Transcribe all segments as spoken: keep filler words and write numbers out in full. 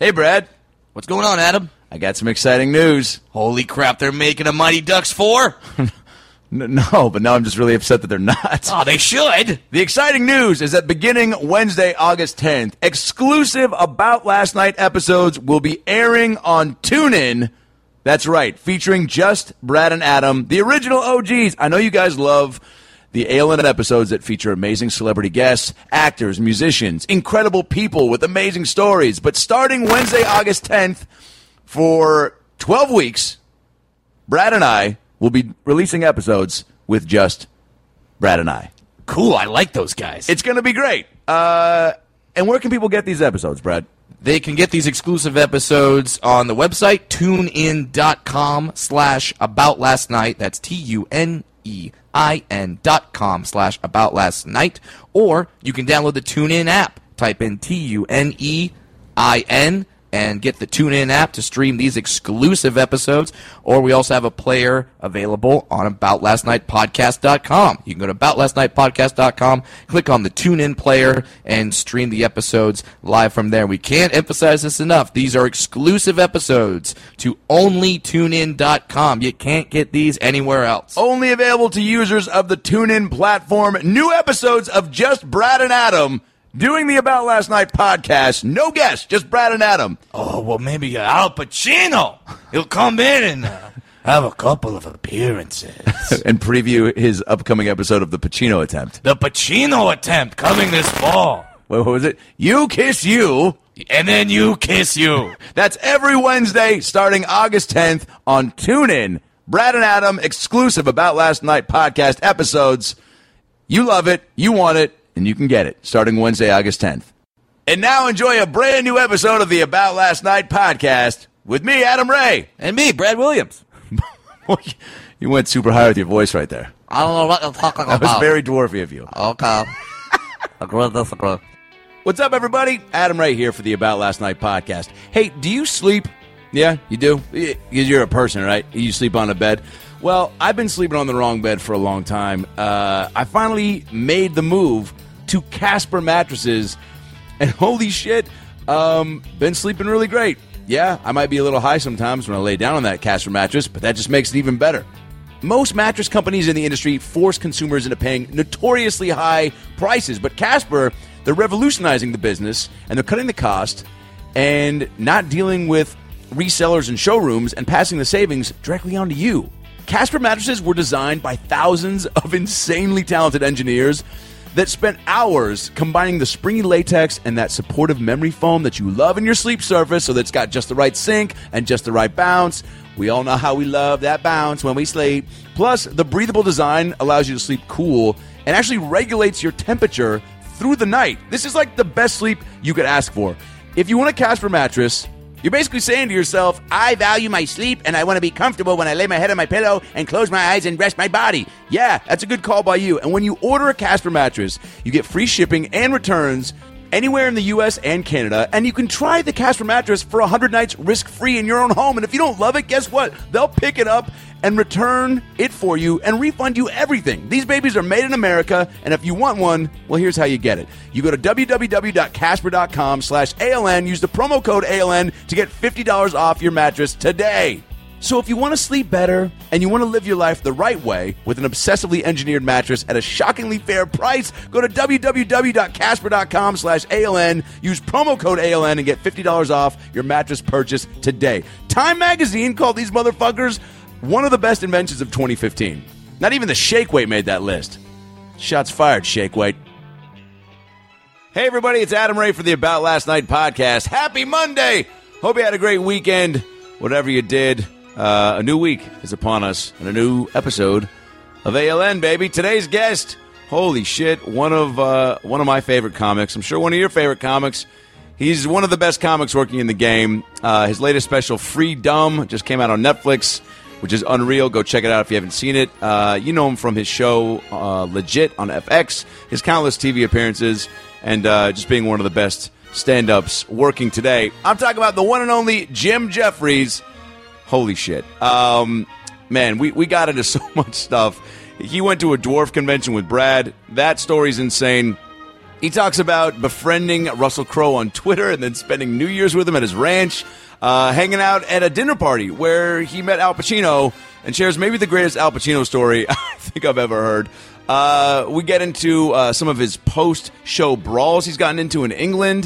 Hey, Brad. What's going on, Adam? I got some exciting news. Holy crap, they're making a Mighty Ducks four? No, but now I'm just really upset that they're not. Oh, they should. The exciting news is that beginning Wednesday, August tenth, exclusive About Last Night episodes will be airing on TuneIn. That's right, featuring just Brad and Adam, the original O Gs. I know you guys love the A L N episodes that feature amazing celebrity guests, actors, musicians, incredible people with amazing stories. But starting Wednesday, August tenth, for twelve weeks, Brad and I will be releasing episodes with just Brad and I. Cool, I like those guys. It's going to be great. Uh, and where can people get these episodes, Brad? They can get these exclusive episodes on the website, tunein.com slash about last night. That's T U N E I N dot com slash about last night. Or you can download the TuneIn app. Type in T U N E I N and get the TuneIn app to stream these exclusive episodes. Or we also have a player available on about last night podcast dot com. You can go to about last night podcast dot com, click on the TuneIn player, and stream the episodes live from there. We can't emphasize this enough. These are exclusive episodes to only tune in dot com. You can't get these anywhere else. Only available to users of the TuneIn platform. New episodes of just Brad and Adam doing the About Last Night podcast. No guests, just Brad and Adam. Oh, well, maybe uh, Al Pacino. He'll come in and uh, have a couple of appearances. And preview his upcoming episode of The Pacino Attempt. The Pacino Attempt coming this fall. Wait, what was it? You Kiss You. And then You Kiss You. That's every Wednesday starting August tenth on TuneIn. Brad and Adam, exclusive About Last Night podcast episodes. You love it. You want it. And you can get it starting Wednesday, August tenth. And now enjoy a brand new episode of the About Last Night podcast with me, Adam Ray. And me, Brad Williams. You went super high with your voice right there. I don't know what you're talking That about. was very dwarfy of you. Okay. Agree, disagree. What's up, everybody? Adam Ray here for the About Last Night podcast. Hey, do you sleep? Yeah, you do? Because you're a person, right? You sleep on a bed. Well, I've been sleeping on the wrong bed for a long time. Uh, I finally made the move to Casper mattresses, and holy shit, um, been sleeping really great. Yeah, I might be a little high sometimes when I lay down on that Casper mattress, but that just makes it even better. Most mattress companies in the industry force consumers into paying notoriously high prices, but Casper, they're revolutionizing the business, and they're cutting the cost and not dealing with resellers and showrooms and passing the savings directly on to you. Casper mattresses were designed by thousands of insanely talented engineers that spent hours combining the springy latex and that supportive memory foam that you love in your sleep surface so that it's got just the right sink and just the right bounce. We all know how we love that bounce when we sleep. Plus, the breathable design allows you to sleep cool and actually regulates your temperature through the night. This is like the best sleep you could ask for. If you want a Casper mattress, you're basically saying to yourself, I value my sleep and I want to be comfortable when I lay my head on my pillow and close my eyes and rest my body. Yeah, that's a good call by you. And when you order a Casper mattress, you get free shipping and returns anywhere in the U S and Canada, and you can try the Casper mattress for one hundred nights risk-free in your own home. And if you don't love it, guess what? They'll pick it up and return it for you and refund you everything. These babies are made in America, and if you want one, well, here's how you get it. You go to w w w dot casper dot com slash A L N, use the promo code A L N to get fifty dollars off your mattress today. So if you want to sleep better and you want to live your life the right way with an obsessively engineered mattress at a shockingly fair price, go to w w w dot casper dot com slash A L N, use promo code A L N and get fifty dollars off your mattress purchase today. Time Magazine called these motherfuckers one of the best inventions of twenty fifteen. Not even the Shake Weight made that list. Shots fired, Shake Weight. Hey everybody, it's Adam Ray for the About Last Night podcast. Happy Monday! Hope you had a great weekend, whatever you did. Uh, a new week is upon us, and a new episode of A L N, baby. Today's guest, holy shit, one of uh, one of my favorite comics. I'm sure one of your favorite comics. He's one of the best comics working in the game. Uh, his latest special, Freedom, just came out on Netflix, which is unreal. Go check it out if you haven't seen it. Uh, you know him from his show, uh, Legit, on F X, his countless T V appearances, and uh, just being one of the best stand-ups working today. I'm talking about the one and only Jim Jeffries. Holy shit. Um, man, we, we got into so much stuff. He went to a dwarf convention with Brad. That story's insane. He talks about befriending Russell Crowe on Twitter and then spending New Year's with him at his ranch, uh, hanging out at a dinner party where he met Al Pacino and shares maybe the greatest Al Pacino story I think I've ever heard. Uh, we get into uh, some of his post-show brawls he's gotten into in England.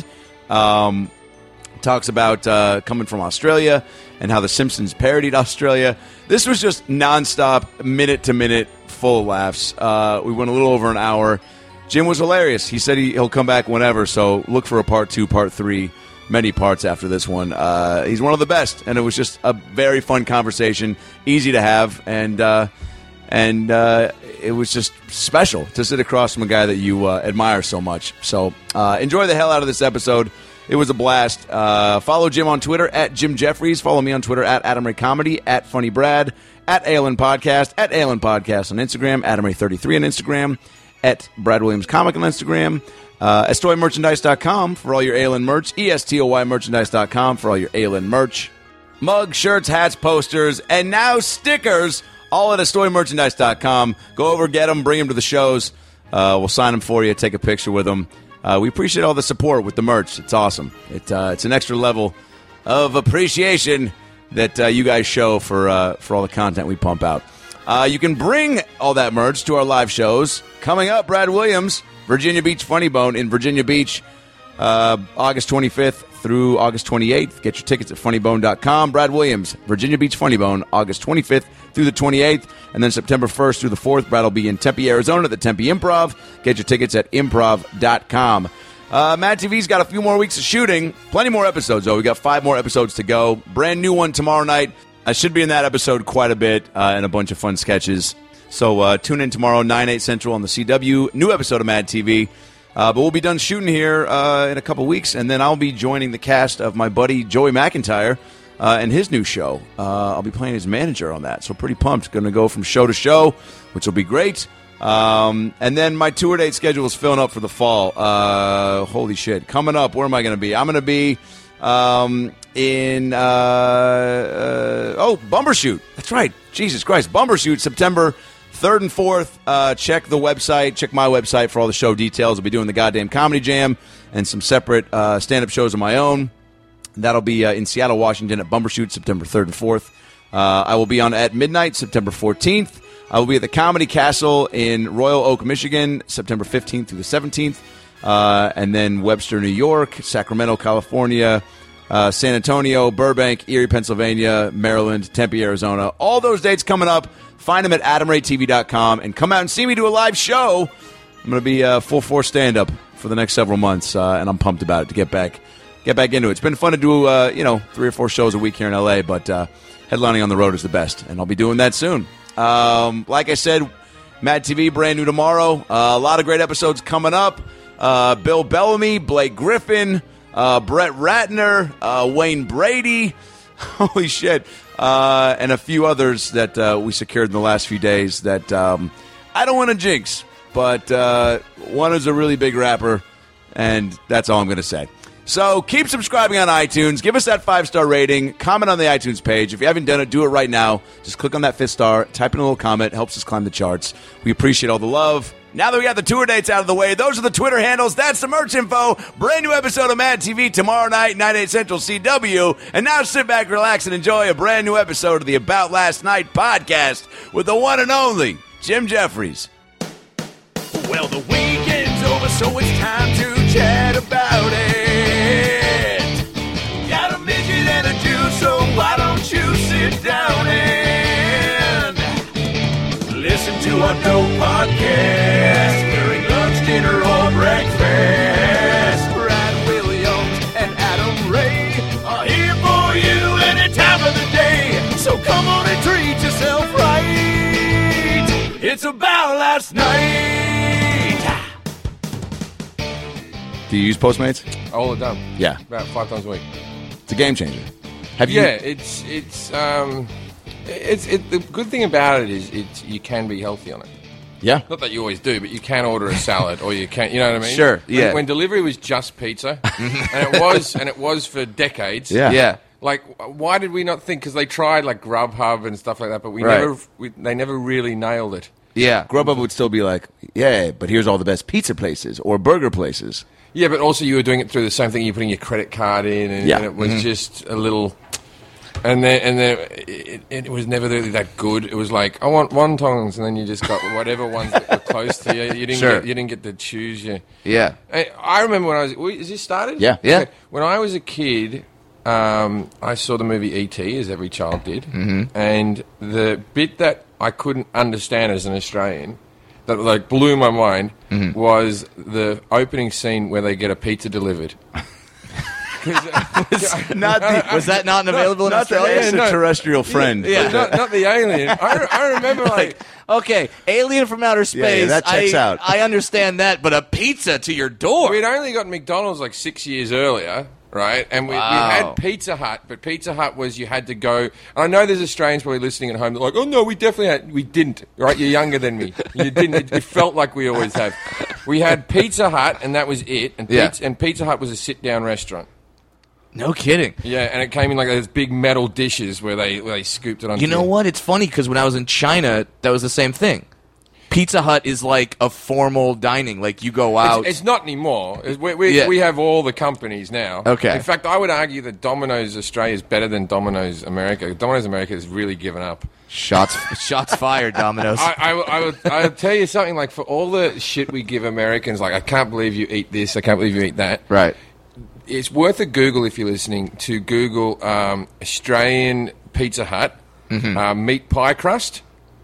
Um, talks about uh, coming from Australia and how The Simpsons parodied Australia. This was just nonstop, minute-to-minute, full of laughs. Uh, we went a little over an hour. Jim was hilarious. He said he, he'll come back whenever, so look for a part two, part three, many parts after this one. Uh, he's one of the best, and it was just a very fun conversation, easy to have, and uh, and uh, it was just special to sit across from a guy that you uh, admire so much. So uh, enjoy the hell out of this episode. It was a blast. Uh, follow Jim on Twitter, at Jim Jeffries. Follow me on Twitter, at Adam Ray Comedy, at Funny Brad, at A L N Podcast, at A L N Podcast on Instagram, Adam Ray thirty-three on Instagram, at Brad Williams Comic on Instagram, uh, estoy merchandise dot com for all your A L N merch, E S T O Y merchandise dot com for all your A L N merch, mugs, shirts, hats, posters, and now stickers, all at estoy merchandise dot com. Go over, get them, bring them to the shows. Uh, we'll sign them for you, take a picture with them. Uh, we appreciate all the support with the merch. It's awesome. It, uh, it's an extra level of appreciation that uh, you guys show for uh, for all the content we pump out. Uh, you can bring all that merch to our live shows. Coming up, Brad Williams, Virginia Beach Funny Bone in Virginia Beach, uh, August twenty-fifth through August twenty-eighth. Get your tickets at funny bone dot com. Brad Williams, Virginia Beach Funny Bone, August twenty-fifth through the twenty-eighth. And then September first through the fourth, Brad will be in Tempe, Arizona at the Tempe Improv. Get your tickets at improv dot com. Uh, Mad T V's got a few more weeks of shooting. Plenty more episodes, though. We got five more episodes to go. Brand new one tomorrow night. I should be in that episode quite a bit uh, and a bunch of fun sketches. So uh, tune in tomorrow, nine, eight Central on the C W. New episode of Mad T V. Uh, but we'll be done shooting here uh, in a couple weeks, and then I'll be joining the cast of my buddy Joey McIntyre uh, and his new show. Uh, I'll be playing his manager on that, so pretty pumped. Going to go from show to show, which will be great. Um, and then my tour date schedule is filling up for the fall. Uh, holy shit. Coming up, where am I going to be? I'm going to be um, in, uh, uh, oh, Bumbershoot. That's right. Jesus Christ. Bumbershoot, September third and fourth. Uh, check the website. Check my website for all the show details. I'll be doing the goddamn Comedy Jam and some separate uh, stand-up shows of my own. That'll be uh, in Seattle, Washington at Bumbershoot, September third and fourth. Uh, I will be on At Midnight, September fourteenth. I will be at the Comedy Castle in Royal Oak, Michigan, September fifteenth through the seventeenth. Uh, and then Webster, New York, Sacramento, California, uh, San Antonio, Burbank, Erie, Pennsylvania, Maryland, Tempe, Arizona. All those dates coming up. Find them at adam ray t v dot com and come out and see me do a live show. I'm going to be uh, full force stand-up for the next several months, uh, and I'm pumped about it to get back get back into it. It's been fun to do, uh, you know, three or four shows a week here in L A, but uh, headlining on the road is the best, and I'll be doing that soon. Um, like I said, Mad T V, brand new tomorrow. Uh, a lot of great episodes coming up. Uh, Bill Bellamy, Blake Griffin, uh, Brett Ratner, uh, Wayne Brady. Holy shit. Uh, and a few others that uh, we secured in the last few days that um, I don't want to jinx, but uh, one is a really big rapper, and that's all I'm going to say. So keep subscribing on iTunes. Give us that five-star rating. Comment on the iTunes page. If you haven't done it, do it right now. Just click on that fifth star. Type in a little comment. It helps us climb the charts. We appreciate all the love. Now that we got the tour dates out of the way, those are the Twitter handles. That's the merch info. Brand new episode of Mad T V tomorrow night, nine, eight Central C W. And now sit back, relax, and enjoy a brand new episode of the About Last Night podcast with the one and only Jim Jeffries. Well, the weekend's over, so it's time to chat about it. Got a midget and a Jew, so why don't you sit down and listen to our dope podcast during lunch, dinner, or breakfast. Brad Williams and Adam Ray are here for you any time of the day. So come on and treat yourself right. It's About Last Night. Do you use Postmates? All the time. Yeah. About five times a week. It's a game changer. Have you? Yeah, it's it's um, it's it. The good thing about it is it's you can be healthy on it. Yeah. Not that you always do, but you can order a salad, or you can, you know what I mean? Sure. When, Yeah. when delivery was just pizza, and it was, and it was for decades. Yeah. Yeah. Like, why did we not think? Because they tried like Grubhub and stuff like that, but we Right. never, we, they never really nailed it. Yeah. Grubhub would still be like, yeah, but here's all the best pizza places or burger places. Yeah, but also you were doing it through the same thing. You're putting your credit card in, and, Yeah. and it was Mm-hmm. just a little. And then, and then it, it was never really that good. It was like, I want wontons, and then you just got whatever ones that were close to you. You didn't Sure. get, you didn't get to choose. Your, Yeah. I, I remember when I was. wait, Is this started? Yeah. Yeah. Okay. When I was a kid, um, I saw the movie E T, as every child did, mm-hmm. and the bit that I couldn't understand as an Australian, that like blew my mind, Mm-hmm. was the opening scene where they get a pizza delivered. Not the, Was that not available in not the Australia? Yeah, no. extraterrestrial friend. Yeah. not, not the alien. I, I remember like. Okay, alien from outer space. Yeah, yeah, that checks I, out. I understand that, but a pizza to your door. We'd only got McDonald's like six years earlier, right? And we, Wow. we had Pizza Hut, but Pizza Hut was you had to go. And I know there's Australians probably listening at home. They're like, "Oh no, we definitely had." We didn't, right? You're younger than me. You didn't. It, it felt like we always have. We had Pizza Hut, and that was it. And Yeah. pizza, and Pizza Hut was a sit-down restaurant. No kidding. Yeah, and it came in like those big metal dishes where they where they scooped it on. You know what? It's funny because when I was in China, that was the same thing. Pizza Hut is like a formal dining. Like you go out. It's, it's not anymore. It's- We, we, Yeah. we have all the companies now. Okay. In fact, I would argue that Domino's Australia is better than Domino's America. Domino's America has really given up. shots, shots fired, Domino's. I, I, will- I will I'll tell you something, like, for all the shit we give Americans, like, I can't believe you eat this, I can't believe you eat that. right. It's worth a Google, if you're listening, to Google um, Australian Pizza Hut Mm-hmm. uh, meat pie crust,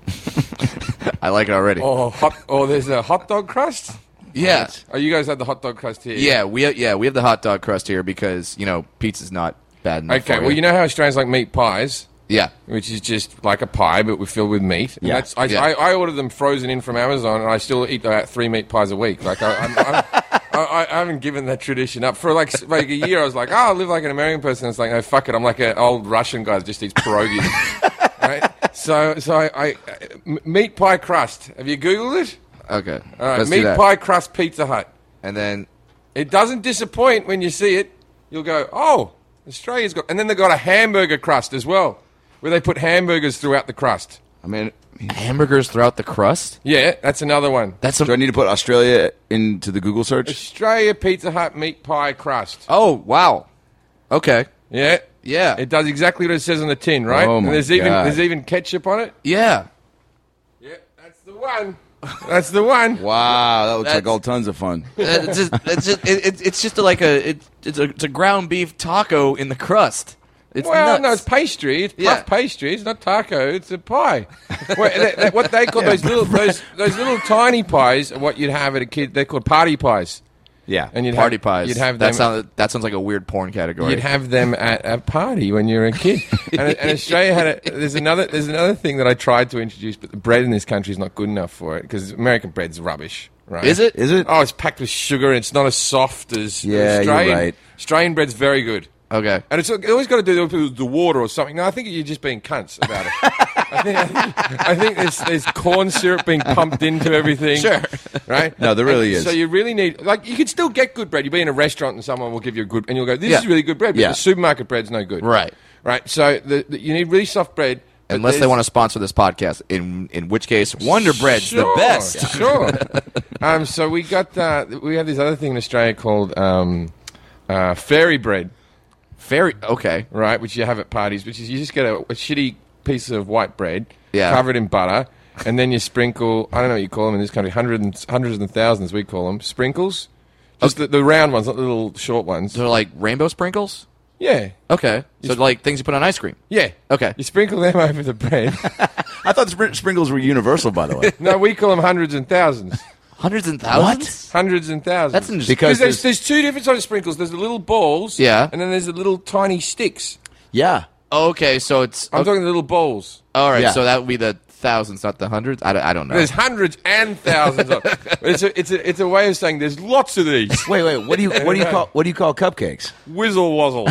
I like it already. or hot, or there's a hot dog crust. yeah. Oh, you guys have the hot dog crust here? Yeah, we yeah we have the hot dog crust here because you know pizza's not bad enough. Okay, for well, you know how Australians like meat pies? Yeah. Which is just like a pie, but we're filled with meat. And Yeah. That's, I, Yeah. I, I order them frozen in from Amazon, and I still eat about three meat pies a week. Like I, I'm, I'm, I, I haven't given that tradition up for like like a year. I was like, oh, I'll live like an American person. It's like, no, fuck it. I'm like an old Russian guy that just eats pierogies. Right? So, so I, I m- meat pie crust. Have you Googled it? Okay. All right, Let's do meat that. pie crust Pizza Hut. And then It doesn't disappoint when you see it. You'll go, oh, Australia's got, and then they've got a hamburger crust as well, where they put hamburgers throughout the crust. I mean, hamburgers throughout the crust. Yeah, that's another one. That's do I a, need to put Australia into the Google search? Australia Pizza Hut meat pie crust. oh wow. Okay. Yeah, Yeah. it does exactly what it says on the tin, right? Oh, And my there's even God. there's even ketchup on it. yeah. Yeah, that's the one. That's the one. Wow, that looks like That's- all tons of fun. it's just, it's just, it, it, it's just like a, it, it's a, it's a ground beef taco in the crust. It's Well, nuts. no, it's pastry. It's puff Yeah. pastry. It's not taco. It's a pie. Well, that- that- what they call those little those those little tiny pies are what you'd have at a kid. They're called party pies. Yeah. And you'd party have, pies. You'd have that them. sounds that sounds like a weird porn category. You'd have them at a party when you were a kid. and, and Australia had a, there's another there's another thing that I tried to introduce, but the bread in this country is not good enough for it because American bread's rubbish. Right? Is it? Is it? Oh, it's packed with sugar and it's not as soft as Yeah, you're Australian. right. Australian bread's very good. Okay. And it's it always got to do with the water or something. No, I think you're just being cunts about it. I think, I think, I think there's, there's corn syrup being pumped into everything. Sure. Right? No, there really And is. So you really need, like, you can still get good bread. You'll be in a restaurant and someone will give you a good, and you'll go, this Yeah. is really good bread, but Yeah. the supermarket bread's no good. Right. Right? So the, the, you need really soft bread. but Unless they there's- want to sponsor this podcast, in in which case Wonder Bread's the Sure, best. Sure. um, so we got, uh, we have this other thing in Australia called um, uh, fairy bread. Very okay. Right, which you have at parties, which is you just get a, a shitty piece of white bread, Yeah. covered in butter, and then you sprinkle, I don't know what you call them in this country, hundreds and, hundreds and thousands we call them, sprinkles. Just the, the round ones, not the little short ones. They're like rainbow sprinkles. Yeah, Okay, so like things you put on ice cream. yeah. Okay. You sprinkle them over the bread. I thought spr- sprinkles were universal, by the way. No, we call them hundreds and thousands. Hundreds and thousands. Hundreds and thousands. That's interesting. Because Because there's, there's- there's two different sorts of sprinkles. There's the little balls, Yeah. and then there's the little tiny sticks. Yeah. Okay, so it's I'm okay. talking the little balls. all right. Yeah. So that would be the thousands, not the hundreds. I don't, I don't know. There's hundreds and thousands of them. It's a, it's, a, it's a way of saying there's lots of these. Wait, wait. What do you what do you call what do you call cupcakes? Whizzle wazzle.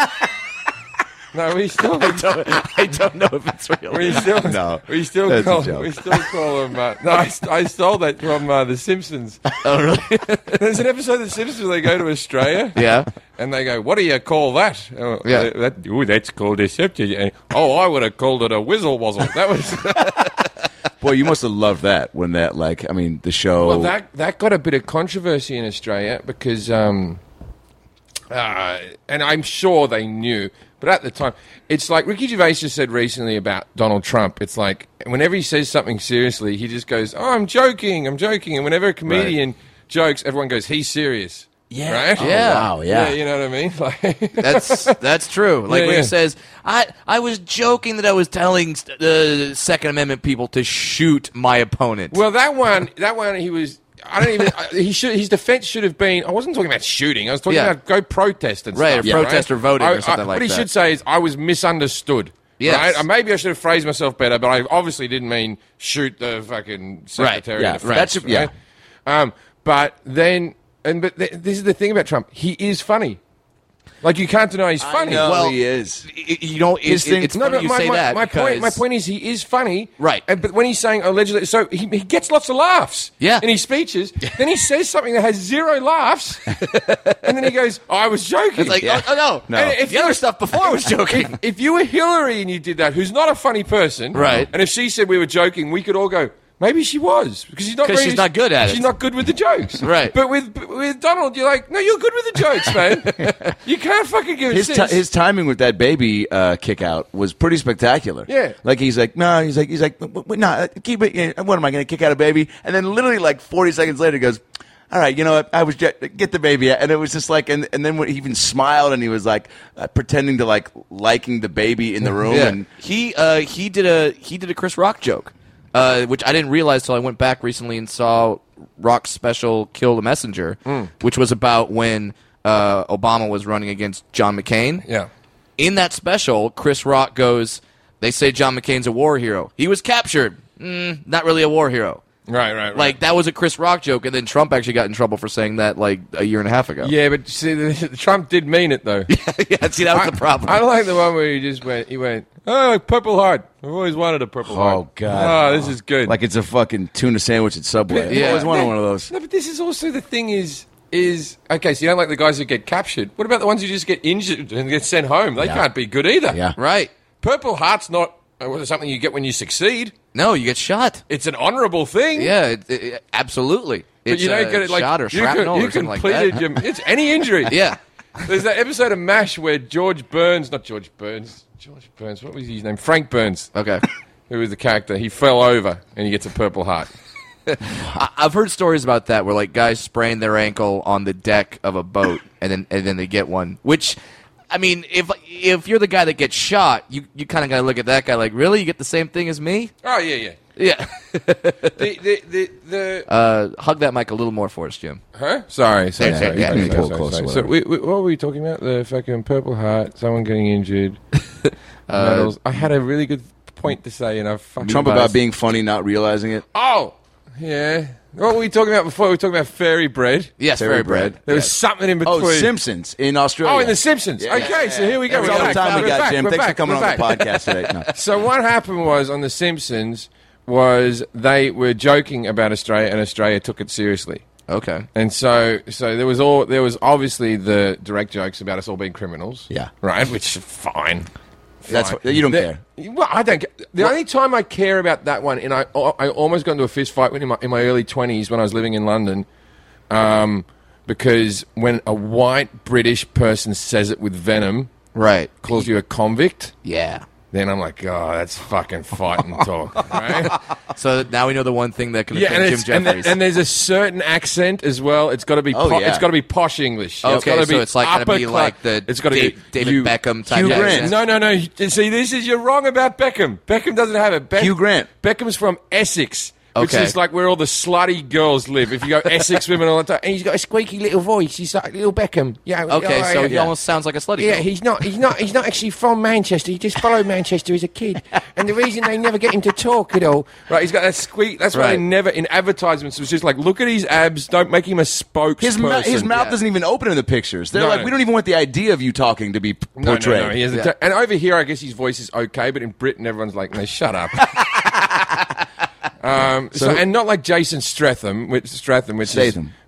No, we still, I don't know if it's real. we still, No, we still that's a call, joke. we still call them. Uh, no, I, I stole that from uh, The Simpsons. Oh, really? There's an episode of The Simpsons where they go to Australia. Yeah. And they go, what do you call that? Oh, Yeah. That, ooh, that's called a septic. Oh, I would have called it a whizzle wazzle. That was. Boy, you must have loved that when that, like, I mean, the show. Well, that that got a bit of controversy in Australia because, um, uh, and I'm sure they knew, but at the time, it's like Ricky Gervais just said recently about Donald Trump. It's like whenever he says something seriously, he just goes, "Oh, I'm joking, I'm joking," and whenever a comedian Right. jokes, everyone goes, "He's serious." yeah. Right? Oh, Yeah. wow, yeah. you know what I mean? Like, That's that's true. Like Yeah, when yeah. he says, "I I was joking that I was telling the Second Amendment people to shoot my opponent." well, that one, that one, he was. I don't even. I- he should. His defense should have been. I wasn't talking about shooting. I was talking Yeah. about go protest and Right, stuff. or yeah, protest right? or voting or I- something I- like What he that. should say is, "I was misunderstood." Yes. Right? Uh, Maybe I should have phrased myself better, but I obviously didn't mean shoot the fucking secretary Yeah, of defense. that's- yeah. right? Um, but then, and but th- this is the thing about Trump. He is funny. Like you can't deny he's funny. I know Well, he is. I- you know, it, His it- thing- it's No, funny but you my, say my, that my point. My because- point is, he is funny, Right. And, but when he's saying allegedly, so he, he gets lots of laughs, Yeah. in his speeches. Then he says something that has zero laughs, and then he goes, oh, "I was joking." It's like, Yeah. oh, oh, no, No. And if the other stuff before was joking. if you were Hillary and you did that, who's not a funny person, Right. And if she said we were joking, we could all go, maybe she was because she's not 'Cause very- she's not good at She's it. not good with the jokes, Right. But with with Donald, you're like, no, you're good with the jokes, man. You can't fucking give His a ti shit. his timing with that baby uh, kick out was pretty spectacular. Yeah. like he's like, no, he's like, he's like, "W- w- no, keep it. yeah, What am I going to kick out a baby? And then literally like forty seconds later, he goes, all right, you know what? I was just, get the baby, out." and it was just like, and and then when he even smiled and he was like uh, pretending to like liking the baby in the room. Yeah. And he uh, he did a he did a Chris Rock joke, uh, which I didn't realize till I went back recently and saw Rock's special "Kill the Messenger," which was about when uh, Obama was running against John McCain. yeah. In that special, Chris Rock goes, "They say John McCain's a war hero. He was captured. Mm, not really a war hero." Right, right, right. Like that was a Chris Rock joke, and then Trump actually got in trouble for saying that like a year and a half ago. yeah, but see, the, Trump did mean it though. yeah. See, that was I, the problem. I like the one where he just went. He went, "Oh, Purple Heart. I've always wanted a Purple Heart." oh god, Oh, this is good. like it's a fucking tuna sandwich at Subway. Yeah. I always wanted No, one of those. No, but this is also the thing is is okay. So you don't like the guys who get captured. What about the ones who just get injured and get sent home? They Yeah. can't be good either. Yeah. right? Purple Heart's not uh, something you get when you succeed. No, you get shot. It's an honourable thing. Yeah, it, it, absolutely. But It's you don't uh, get it like shot or you shrapnel can, you or something like completed that. your, it's any injury. Yeah. There's that episode of MASH where George Burns, not George Burns, George Burns, what was his name? Frank Burns, Okay. who was the character. He fell over and he gets a Purple Heart. I, I've heard stories about that where like guys sprain their ankle on the deck of a boat and then and then they get one. Which, I mean, if if you're the guy that gets shot, you you kind of got to look at that guy like, really, you get the same thing as me? Oh yeah, yeah. Yeah. The the the, the uh, hug that mic a little more for us, Jim. Huh? Sorry, sorry, Yeah, sorry. yeah, sorry, yeah, sorry, pull sorry, closer, sorry. So whatever. we, we, what were we talking about? The fucking Purple Heart, someone getting injured. Uh, medals. I had a really good point to say, and I fucking Trump Buzz. about being funny, not realizing it. Oh, yeah. What were we talking about before? We were talking about fairy bread. Yes, Fairy very bread. bread. There was Yes. something in Oh, between. Simpsons in Australia. Oh, in The Simpsons. Yeah, okay, yeah, so here we go. That's We're all the back. time we We're got, back. Jim. We're Thanks for back. coming We're on the back. podcast today. No. So what happened was on The Simpsons was they were joking about Australia, and Australia took it seriously. Okay. And so, so there was all there was obviously the direct jokes about us all being criminals. Yeah. right. Which is fine. That's Fine. what- you don't The- care. Well, I don't. Care. The only time I care about that one, and I, I almost got into a fist fight in my in my early twenties when I was living in London, um, because when a white British person says it with venom, Right. calls you a convict, Yeah. then I'm like, oh, that's fucking fighting talk, right? So now we know the one thing that can Yeah, offend and, Jim it's, and, Jeffries. the- and there's a certain accent as well. It's got to be. Oh, po- yeah. It's got to be posh English. Okay, it's gotta so be it's like gonna be upper like cla- the It's got to Da- be David you- Beckham type Hugh of Grant. accent. No, no, no. You- See, this is you're wrong about Beckham. Beckham doesn't have it. Beck- Hugh Grant. Beckham's from Essex. Which Okay. is like where all the slutty girls live. If you go Essex women all the time, and he's got a squeaky little voice. He's like little Beckham. Yeah. Okay, oh, so yeah. he almost sounds like a slutty Yeah, girl. he's not. He's not. He's not actually from Manchester. He just followed Manchester as a kid, and the reason they never get him to talk at all, right? He's got that squeak. That's why they Right. never in advertisements. It was just like, look at his abs. Don't make him a spokesperson. His, ma- his mouth yeah. doesn't even open in the pictures. They're No, like, no. we don't even want the idea of you talking to be p- No, portrayed. no, no. He has a Yeah. t- and over here, I guess his voice is okay, but in Britain, everyone's like, no, shut up. um, so, and not like Jason Stratham, which Stratham, which Statham. is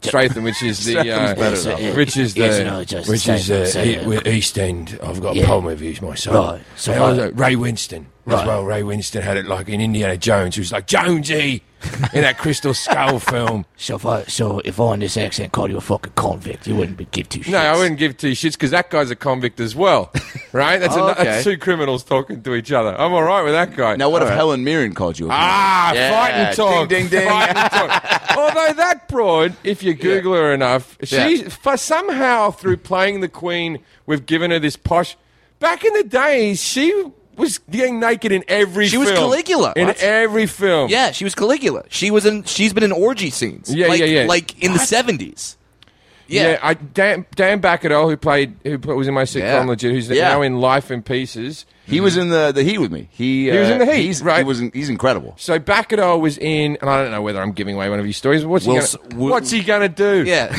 Stratham, which is the, uh, Stratham's better, though. which is the, Yes, no, just which is say- uh, say, e- uh, with East End. I've got a yeah. poem of his myself. Right, so And I- also Ray Winston as Right. well. Ray Winston had it like in Indiana Jones, who's like Jonesy in that Crystal Skull film. So if I, so if I in this accent called you a fucking convict, you wouldn't be, give two shits. No, I wouldn't give two shits because that guy's a convict as well, right? That's, Oh, a, okay. that's two criminals talking to each other. I'm all right with that guy. Now, what if Helen Mirren called you? A Ah, Yeah, fighting talk. ding, ding, ding. Fighting talk. Although that broad, if you Google her enough, she Yeah. for somehow through playing the Queen, we've given her this posh. Back in the days, she was getting naked in every. She was film. Caligula. in What? every film. Yeah, she was Caligula. She was in. She's been in orgy scenes. Yeah, like, yeah, yeah. Like in the seventies. Yeah, Yeah. I, Dan, Dan Bacadol, who played, who was in my sitcom, Yeah. legit, who's Yeah. now in Life in Pieces. He was in the, the Heat with me. He, He was uh, in the Heat, he's, right. He was in, he's incredible. So Bacadol was in, and I don't know whether I'm giving away one of his stories. But what's We'll he s- gonna, we'll- What's he gonna do? Yeah.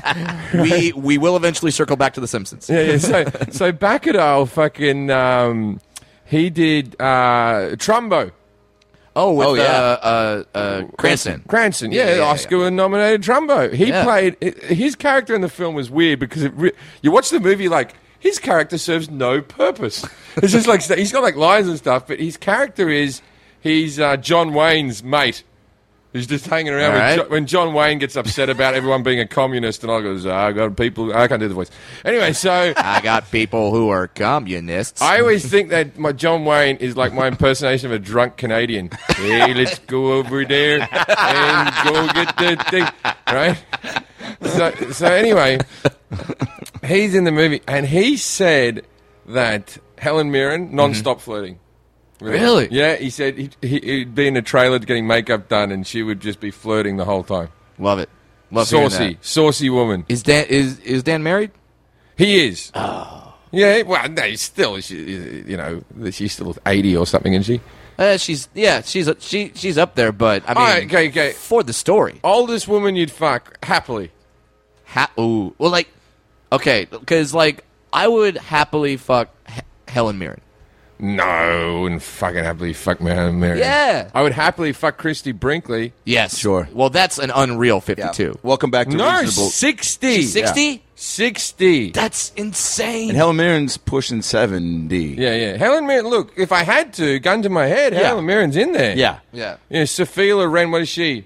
we we will eventually circle back to The Simpsons. Yeah, yeah. So, so Bacadol fucking, um, he did uh, Trumbo. Oh, with Oh, yeah. uh, uh, uh, Cranston. Cranston, yeah, Yeah, yeah, yeah, Oscar-nominated Trumbo. He Yeah. played his character in the film was weird because it re- you watch the movie like his character serves no purpose. It's just like he's got like lines and stuff, but his character is he's uh, John Wayne's mate. He's just hanging around All with right. jo- when John Wayne gets upset about everyone being a communist, and I goes, oh, I got people. I can't do the voice. Anyway, so. I got people who are communists. I always think that my John Wayne is like my impersonation of a drunk Canadian. Hey, let's go over there and go get the thing, right? So, so anyway, he's in the movie, and he said that Helen Mirren non-stop flirting. Really? Yeah, he said he'd, he- he'd be in a trailer getting makeup done, and she would just be flirting the whole time. Love it. Love hearing Saucy, that. saucy woman. Is Dan is is Dan married? He is. Oh. Yeah, well, no, he's still, she, you know, she's still eighty or something, isn't she? Uh, she's yeah, she's she she's up there, but I mean, All right, okay, okay. for the story. Oldest woman you'd fuck, happily. Ha- ooh, well, like okay, because like I would happily fuck H- Helen Mirren. No, I wouldn't fucking happily fuck Helen Mirren. Yeah. I would happily fuck Christy Brinkley. Yes, Sure. Well, that's an unreal fifty-two. Welcome back to No, Reasonable. sixty. She's sixty. sixty. That's insane. And Helen Mirren's pushing seventy. Yeah, yeah. Helen Mirren, look, if I had to, gun to my head, Yeah. Helen Mirren's in there. Yeah. yeah. Yeah, Sophia Loren, what is she?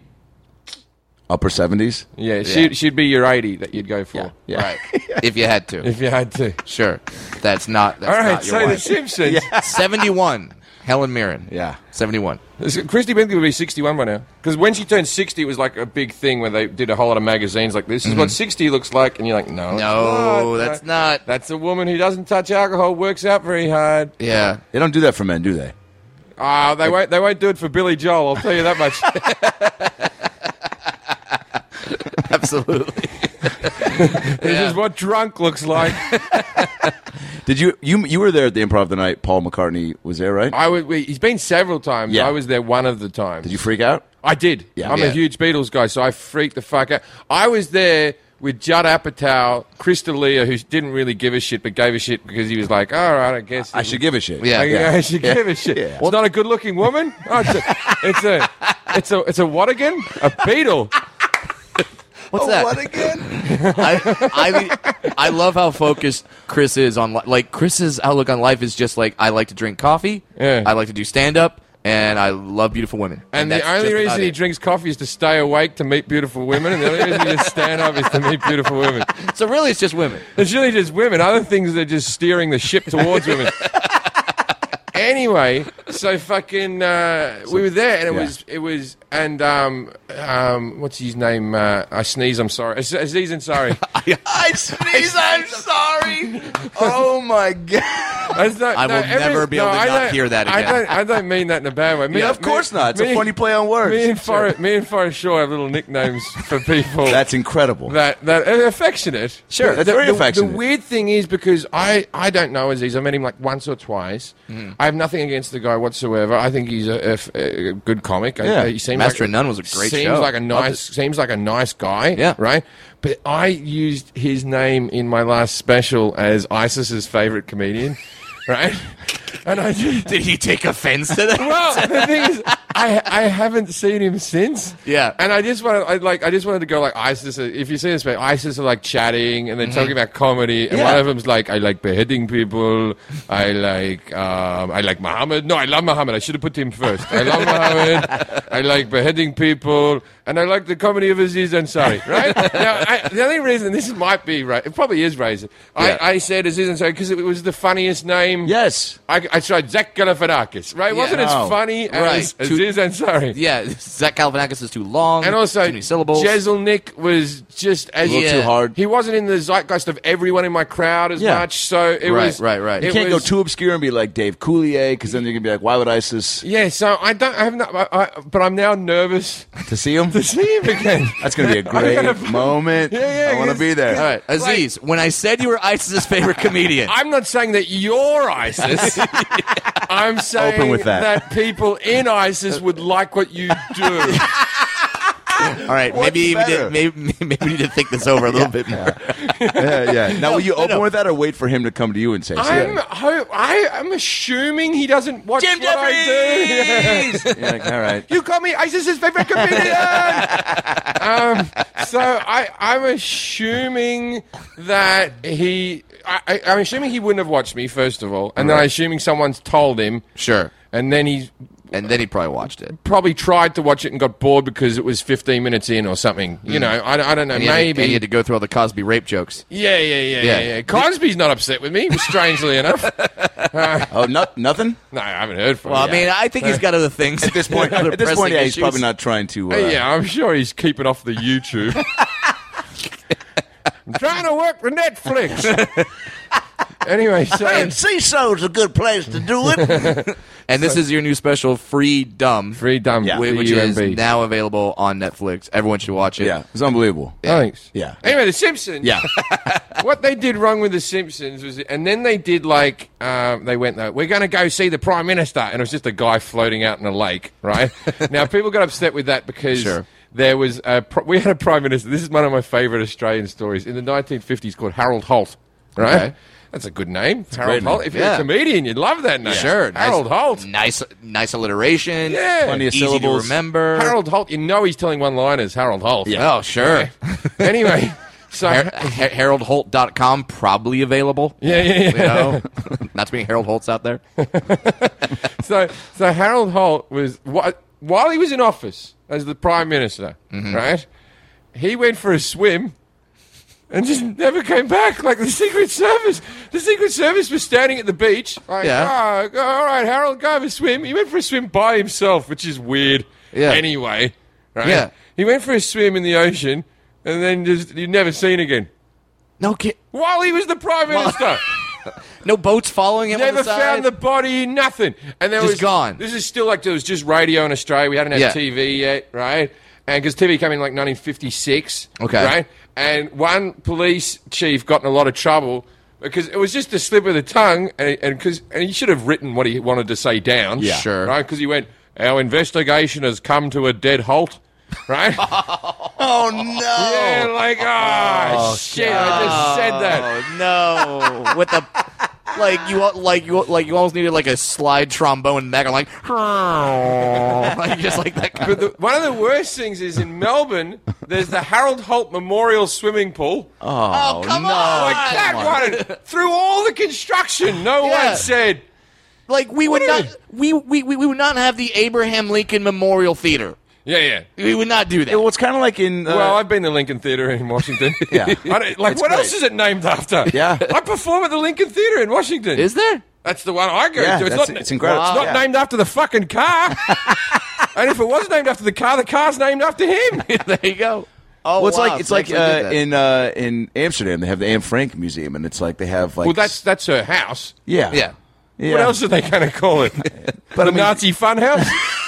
Upper seventies. Yeah, Yeah. She, she'd be your eighty that you'd go for. Yeah. Right. If you had to, If you had to. sure. That's not. That's All right, not your so The wife. Simpsons. Seventy-one. Helen Mirren. Yeah. Seventy-one. Christy Brinkley would be sixty-one by now. Because when she turned sixty, it was like a big thing where they did a whole lot of magazines like this. This is what sixty looks like. And you're like, no. it's No, not. that's No. not. That's a woman who doesn't touch alcohol, works out very hard. Yeah. They don't do that for men, do they? Ah, they won't. They won't do it for Billy Joel. I'll tell you that much. Absolutely. This is what drunk looks like. Did you you you were there at the Improv the night Paul McCartney was there, right? I would. We, he's been several times. Yeah. I was there one of the times. Did you freak out? I did. Yeah. I'm Yeah. a huge Beatles guy, so I freaked the fuck out. I was there with Judd Apatow, Chris D'Elia, who didn't really give a shit, but gave a shit because he was like, all right, I guess. I should give a shit. Yeah. I, I should give a shit. Yeah. It's not a good-looking woman. Oh, it's, a, it's a, it's a, it's a what again? A beetle. What's Oh, that? what again? I, I mean, I love how focused Chris is on li- like Chris's outlook on life is just like I like to drink coffee, Yeah. I like to do stand up, and I love beautiful women. And the that's only just reason about he it. drinks coffee is to stay awake to meet beautiful women, and the only reason he just stand up is to meet beautiful women. So really, it's just women. It's really just women. Other things are just steering the ship towards women. Anyway, so fucking uh, we were there, and it yeah. was it was and um um what's his name? Uh, I sneeze. I'm sorry. Az- Aziz Ansari. I sneeze. I'm sorry. Oh my god. That's not- I will never be able to I not don't- hear that I again. don't. I don't mean that in a bad way. Me, Yeah, of course me- not. It's a me- funny play on words. Me and Sure. Forrest, me and Forrest Shaw have little nicknames for people. That's incredible. that that are affectionate. Sure, The- that's the, very the- affectionate. The weird thing is because I, I don't know Aziz. I met him like once or twice. Mm-hmm. I have nothing against the guy whatsoever. I think he's a, a- a good comic. I- Yeah. he seems Master like, and None was a great seems show. like a Loved nice seems like a nice guy. Yeah. right. But I used his name in my last special as ISIS's favorite comedian. Right, and I just, Did he take offense to that? well, the thing is, I I haven't seen him since. Yeah. and I just wanted, I like, I just wanted to go like ISIS. If you see this, man, ISIS are like chatting and they're Mm-hmm. talking about comedy, and Yeah. one of them's like, I like beheading people. I like, um, I like Muhammad. No, I love Muhammad. I should have put him first. I love Muhammad. I like beheading people, and I like the comedy of Aziz Ansari. Right now, I, the only reason this might be right, it probably is racist. Yeah. I, I said Aziz Ansari because it was the funniest name. Yes. I, I tried Zach Galifianakis, right? It wasn't no. as funny as Right. Aziz Ansari. Yeah, Zach Galifianakis is too long. And also, too many syllables. Jeselnik was just as A little Yeah. too hard. He wasn't in the zeitgeist of everyone in my crowd as Yeah. much, so it Right, was right, right. It You can't was, go too obscure and be like Dave Coulier, because then you're gonna be like, why would ISIS Yeah, so I don't. I have not. I, I, but I'm now nervous to see him? to see him again. That's gonna be a great gotta- moment. Yeah, yeah, I want to it's- be there. All right, Aziz, when I said you were ISIS's favorite comedian, I'm not saying that you're ISIS. I'm saying Open with that. people in ISIS would like what you do. all right, What's maybe you better? did, maybe maybe we need to think this over a little bit more. Yeah, yeah. Now, will you open no. with that, or wait for him to come to you and say, I'm. so? ho- I, I'm assuming he doesn't watch Jim what I do. You're like, all right. You call me ISIS's favorite comedian. um, so I, I'm assuming that he. I, I, I'm assuming he wouldn't have watched me first of all, and then I'm assuming someone's told him, Sure, and then he and then he probably watched it. probably tried to watch it and got bored because it was fifteen minutes in or something. You know, I, I don't know. And he had to- Maybe. and he had to go through all the Cosby rape jokes. yeah, yeah, yeah, yeah, Yeah. yeah. Cosby's not upset with me, strangely enough. Oh, no, nothing? No, I haven't heard from Well, him. I mean, I think he's got other things At this point, at this point, yeah, he's probably not trying to. Uh, Hey, yeah, I'm sure he's keeping off the YouTube. I'm trying to work with Netflix. Anyway, so C S O's a good place to do it. And this is your new special, Free Dumb, free dumb, Yeah. which U M is B. now available on Netflix. Everyone should watch it. Yeah, it's unbelievable. Thanks. Yeah. Anyway, The Simpsons. Yeah. What they did wrong with The Simpsons was, and then they did like, um, they went, we're going to go see the Prime Minister, and it was just a guy floating out in a lake, right? Now, people got upset with that because Sure. there was a, pro- we had a Prime Minister, this is one of my favourite Australian stories, in the nineteen fifties called Harold Holt, right? Okay. That's a good name. a Harold great Holt. name. If you're Yeah. a comedian, you'd love that name. Sure. Harold nice, Holt. Nice, nice alliteration. Yeah. Plenty of Easy syllables. to remember. Harold Holt, you know he's telling one-liners, Harold Holt. Oh, sure. Anyway, so... Har- ha- Harold Holt dot com, probably available. yeah, yeah, yeah. You know? Not too many Harold Holt's out there. So, so Harold Holt was wh- while he was in office as the Prime Minister, right? He went for a swim and just never came back. Like the Secret Service, the Secret Service was standing at the beach. Like, Yeah. "Oh, go- all right, Harold, go have a swim. He went for a swim by himself, which is weird. Yeah. Anyway, right? Yeah. He went for a swim in the ocean and then just you'd never seen again No kid. while he was the Prime Minister. No boats following him on Never the side. found the body, nothing. And there Just was gone. This is still like there was just radio in Australia. We hadn't had Yeah. T V yet, right? And because T V came in like nineteen fifty-six, Okay. right? And one police chief got in a lot of trouble because it was just a slip of the tongue, and and because and he should have written what he wanted to say down, Yeah. Sure. right? Because he went, "Our investigation has come to a dead halt." Right? Oh, no. Yeah, like, oh, shit, I just said that. Oh no! With the like you like you like you almost needed like a slide trombone back. I'm like, like just like that. But the, one of the worst things is in Melbourne, there's the Harold Holt Memorial Swimming Pool. Oh, come no. on! Like that one, through all the construction, no Yeah. one said, Like we would What not is- we, we we we would not have the Abraham Lincoln Memorial Theater. yeah, yeah. We would not do that. Well, it's kind of like in. Uh, Well, I've been to Lincoln Theatre in Washington. Yeah. I don't, like, It's what great. else is it named after? Yeah. I perform at the Lincoln Theatre in Washington. Is there? That's the one I go Yeah, to. It's that's- not, it's incredible. It's not Yeah. named after the fucking car. And if it was named after the car, the car's named after him. There you go. Oh, well, it's wow, like it's so like actually did uh, that. in uh, in Amsterdam they have the Anne Frank Museum, and it's like they have like Well, that's that's her house. yeah yeah. yeah. What else are they going to call it? But the I mean- Nazi Funhouse?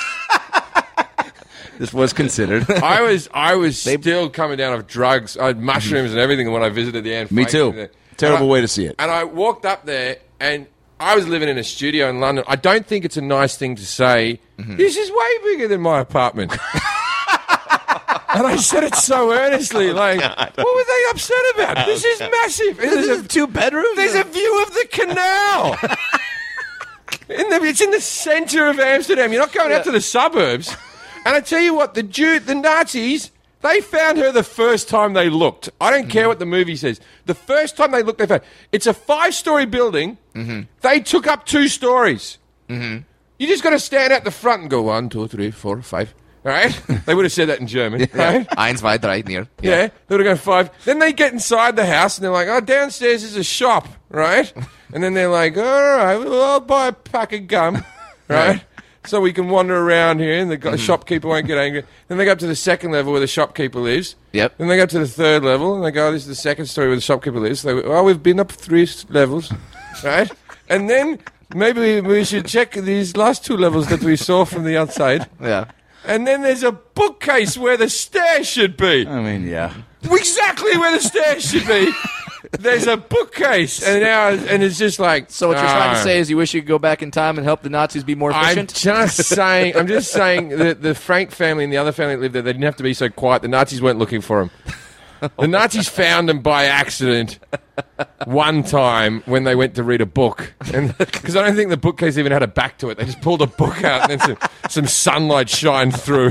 This was considered. I was I was still coming down of drugs. I had mushrooms and everything when I visited the Anne Me Frank too. Museum. Terrible And I- way to see it. And I walked up there, and I was living in a studio in London. I don't think it's a nice thing to say, this is way bigger than my apartment. And I said it so earnestly, like, what were they upset about? This is massive. And This there's is a, two bedrooms. there's a view of the canal. In the it's in the centre of Amsterdam. You're not going out to the suburbs. And I tell you what, the Jew, the Nazis, they found her the first time they looked. I don't care what the movie says. The first time they looked, they found it's a five-story building. Mm-hmm. They took up two stories. Mm-hmm. You just got to stand out the front and go one, two, three, four, five. All right? They would have said that in German, right? Eins, zwei, drei, near. Yeah, they would have gone five. Then they get inside the house and they're like, oh, downstairs is a shop, right? And then they're like, all right, well, I'll buy a pack of gum, right? So we can wander around here and the mm-hmm. shopkeeper won't get angry. Then they go up to the second level where the shopkeeper lives. Yep. Then they go up to the third level and they go, oh, this is the second story where the shopkeeper lives. So they go, oh, we've been up three levels, right? And then maybe we should check these last two levels that we saw from the outside. Yeah. And then there's a bookcase where the stairs should be. I mean, yeah. Exactly where the stairs should be. There's a bookcase, and now and it's just like. So what you're uh, trying to say is you wish you could go back in time and help the Nazis be more efficient? I'm just saying. I'm just saying that the Frank family and the other family that lived there, they didn't have to be so quiet. The Nazis weren't looking for them. The Nazis found them by accident one time when they went to read a book, and because I don't think the bookcase even had a back to it, they just pulled a book out and then some, some sunlight shined through.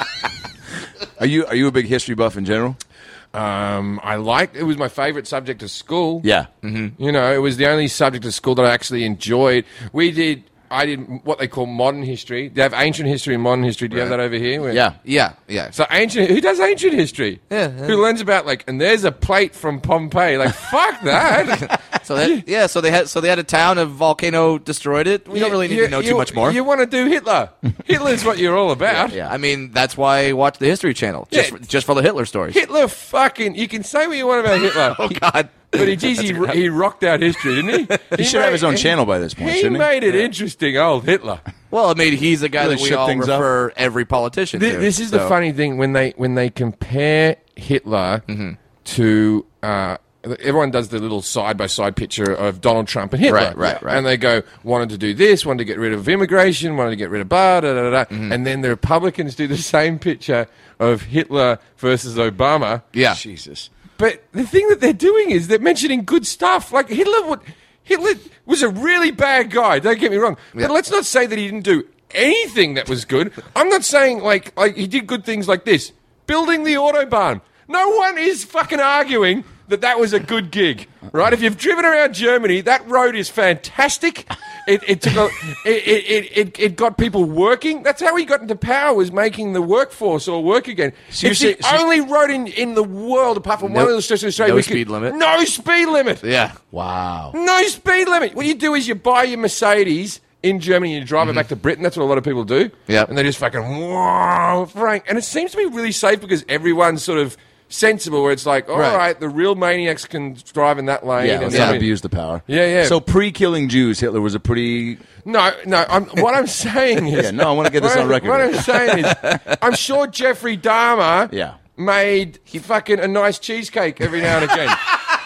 Are you are you a big history buff in general? Um, I liked it was my favorite subject of school. Yeah. Mm-hmm. You know, it was the only subject of school that I actually enjoyed. We did, I did what they call modern history. They have ancient history and modern history. Do you Right. have that over here? Where- Yeah. Yeah, yeah. So ancient, who does ancient history? Yeah, yeah. Who learns about like, and there's a plate from Pompeii. Like, fuck that. So that, yeah, so they had so they had a town, a volcano destroyed it. We don't really need You- to know you- too much more. You want to do Hitler? Hitler's what you're all about. Yeah, I mean that's why I watch the History Channel just Yeah. for, just for the Hitler stories. Hitler fucking. You can say what you want about Hitler. Oh God, But he, geez, he, he rocked out history, didn't he? He should have his own channel by this point, He shouldn't he? made it interesting, old Hitler. Well, I mean he's the guy Really that we shook all things up. refer every politician This, to. this is the so- funny thing when they when they compare Hitler to. Uh, Everyone does the little side-by-side picture of Donald Trump and Hitler. Right, right, right. And they go, wanted to do this, wanted to get rid of immigration, wanted to get rid of blah, da, da, da, da. And then the Republicans do the same picture of Hitler versus Obama. Yeah. Jesus. But the thing that they're doing is they're mentioning good stuff. Like Hitler would, Hitler was a really bad guy. Don't get me wrong. Yeah. But let's not say that he didn't do anything that was good. I'm not saying like like he did good things like this, building the autobahn. No one is fucking arguing that that was a good gig, right? If you've driven around Germany, that road is fantastic. It, it took a, it, it, it, it got people working. That's how he got into power, was making the workforce all work again. So you're it's the saying- so- only road in, in the world, apart from No- one of the stretches of Australia. no we could- speed limit. No speed limit. Yeah. Wow. No speed limit. What you do is you buy your Mercedes in Germany and you drive it back to Britain. That's what a lot of people do. Yep. And they just fucking, whoa, Frank. And it seems to be really safe because everyone's sort of sensible where it's like, all right, Right. the real maniacs can drive in that lane. Yeah, and let's Yeah. not abuse the power. Yeah, yeah. So pre-killing Jews, Hitler was a pretty... No, no. I'm, what I'm saying is... Yeah, no, I wanna get this what on I- record. What I'm saying is, I'm sure Jeffrey Dahmer Yeah. made fucking a nice cheesecake every now and again.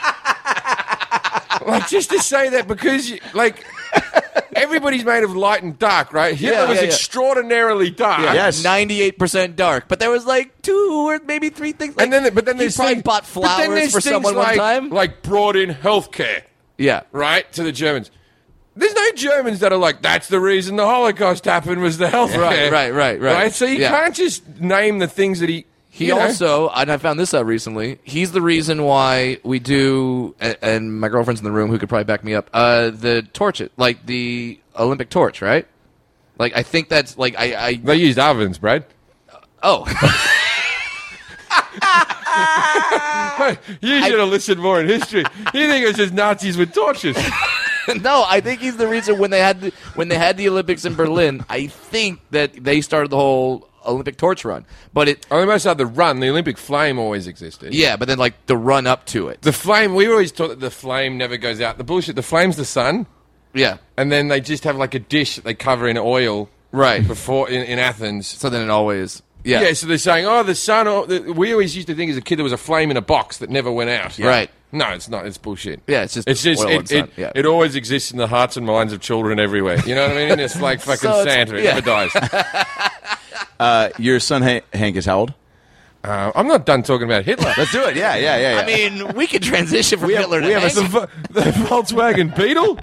Like, just to say that because, you, like... Everybody's made of light and dark, right? Hitler Yeah, was yeah, yeah. extraordinarily dark. Yes. ninety-eight percent dark, but there was like two or maybe three things. Like, And then, but then he there's probably things- bought but then flowers there's for things someone like, one time. like brought in healthcare, Yeah, right, to the Germans. There's no Germans that are like, that's the reason the Holocaust happened was the healthcare. Right, right, right, right. So you Yeah. can't just name the things that he. He you know. also, and I found this out recently, he's the reason why we do, and, and my girlfriend's in the room who could probably back me up, uh, the torch, it, like the Olympic torch, right? Like, I think that's, like, I... I They used ovens, Brad. oh. You should have listened more in history. You think it was just Nazis with torches. No, I think he's the reason when they had the, when they had the Olympics in Berlin, I think that they started the whole Olympic torch run. But it... I almost had the run. The Olympic flame always existed. Yeah, but then, like, the run up to it. The flame, we always thought that the flame never goes out. The bullshit, the flame's the sun. Yeah. And then they just have like a dish that they cover in oil, Right. Before in, in Athens. So then it always... Yeah. Yeah. So they're saying, oh, the sun. Oh, the, we always used to think as a kid there was a flame in a box that never went out. Yeah. Right. No, it's not. It's bullshit. Yeah, it's just It's just oil it, and sun. it, Yeah. it always exists in the hearts and minds of children everywhere. You know what I mean? And it's like fucking So it's- Santa. It yeah. never dies. Uh, your son Han- Hank is how old? Uh, I'm not done talking about Hitler. Let's do it. Yeah, yeah, yeah. yeah. I mean, we could transition from We have- Hitler to we have a- Hank. the, Vo- the Volkswagen Beetle?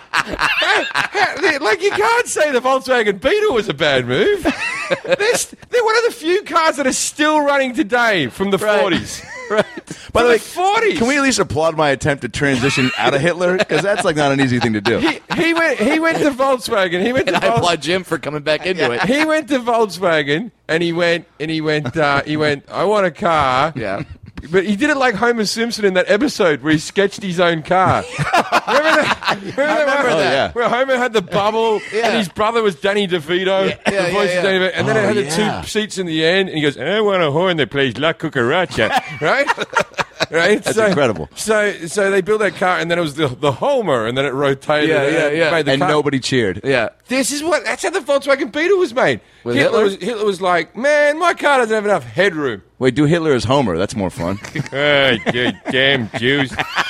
Like, you can't say the Volkswagen Beetle was a bad move. they're, st- they're one of the few cars that are still running today from the Right. forties. Right. By From the way, the forties. can we at least applaud my attempt to transition out of Hitler? Because that's like not an easy thing to do. He, he went. He went to Volkswagen. He went to And I Vol- applaud Jim for coming back into it. He went to Volkswagen and he went and he went. Uh, he went. I want a car. Yeah. But he did it like Homer Simpson in that episode where he sketched his own car. remember that? Remember, that remember one? that. Where Homer had the bubble Yeah. and his brother was Danny DeVito. Yeah, the yeah, voice yeah, of Danny yeah. DeVito. And then Oh, it had the yeah. two seats in the end and he goes, I want a horn that plays La Cucaracha. Right? Right? That's incredible. So so they built that car and then it was the, the Homer and then it rotated. Yeah, and yeah, it yeah. made the And car- nobody cheered. Yeah. This is what, that's how the Volkswagen Beetle was made. With Hitler, Hitler? Was, Hitler was like, man, my car doesn't have enough headroom. Wait, do Hitler as Homer. That's more fun. Oh, you damn Jews.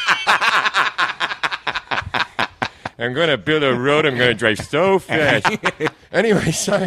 I'm going to build a road. I'm going to drive so fast. Anyway, so...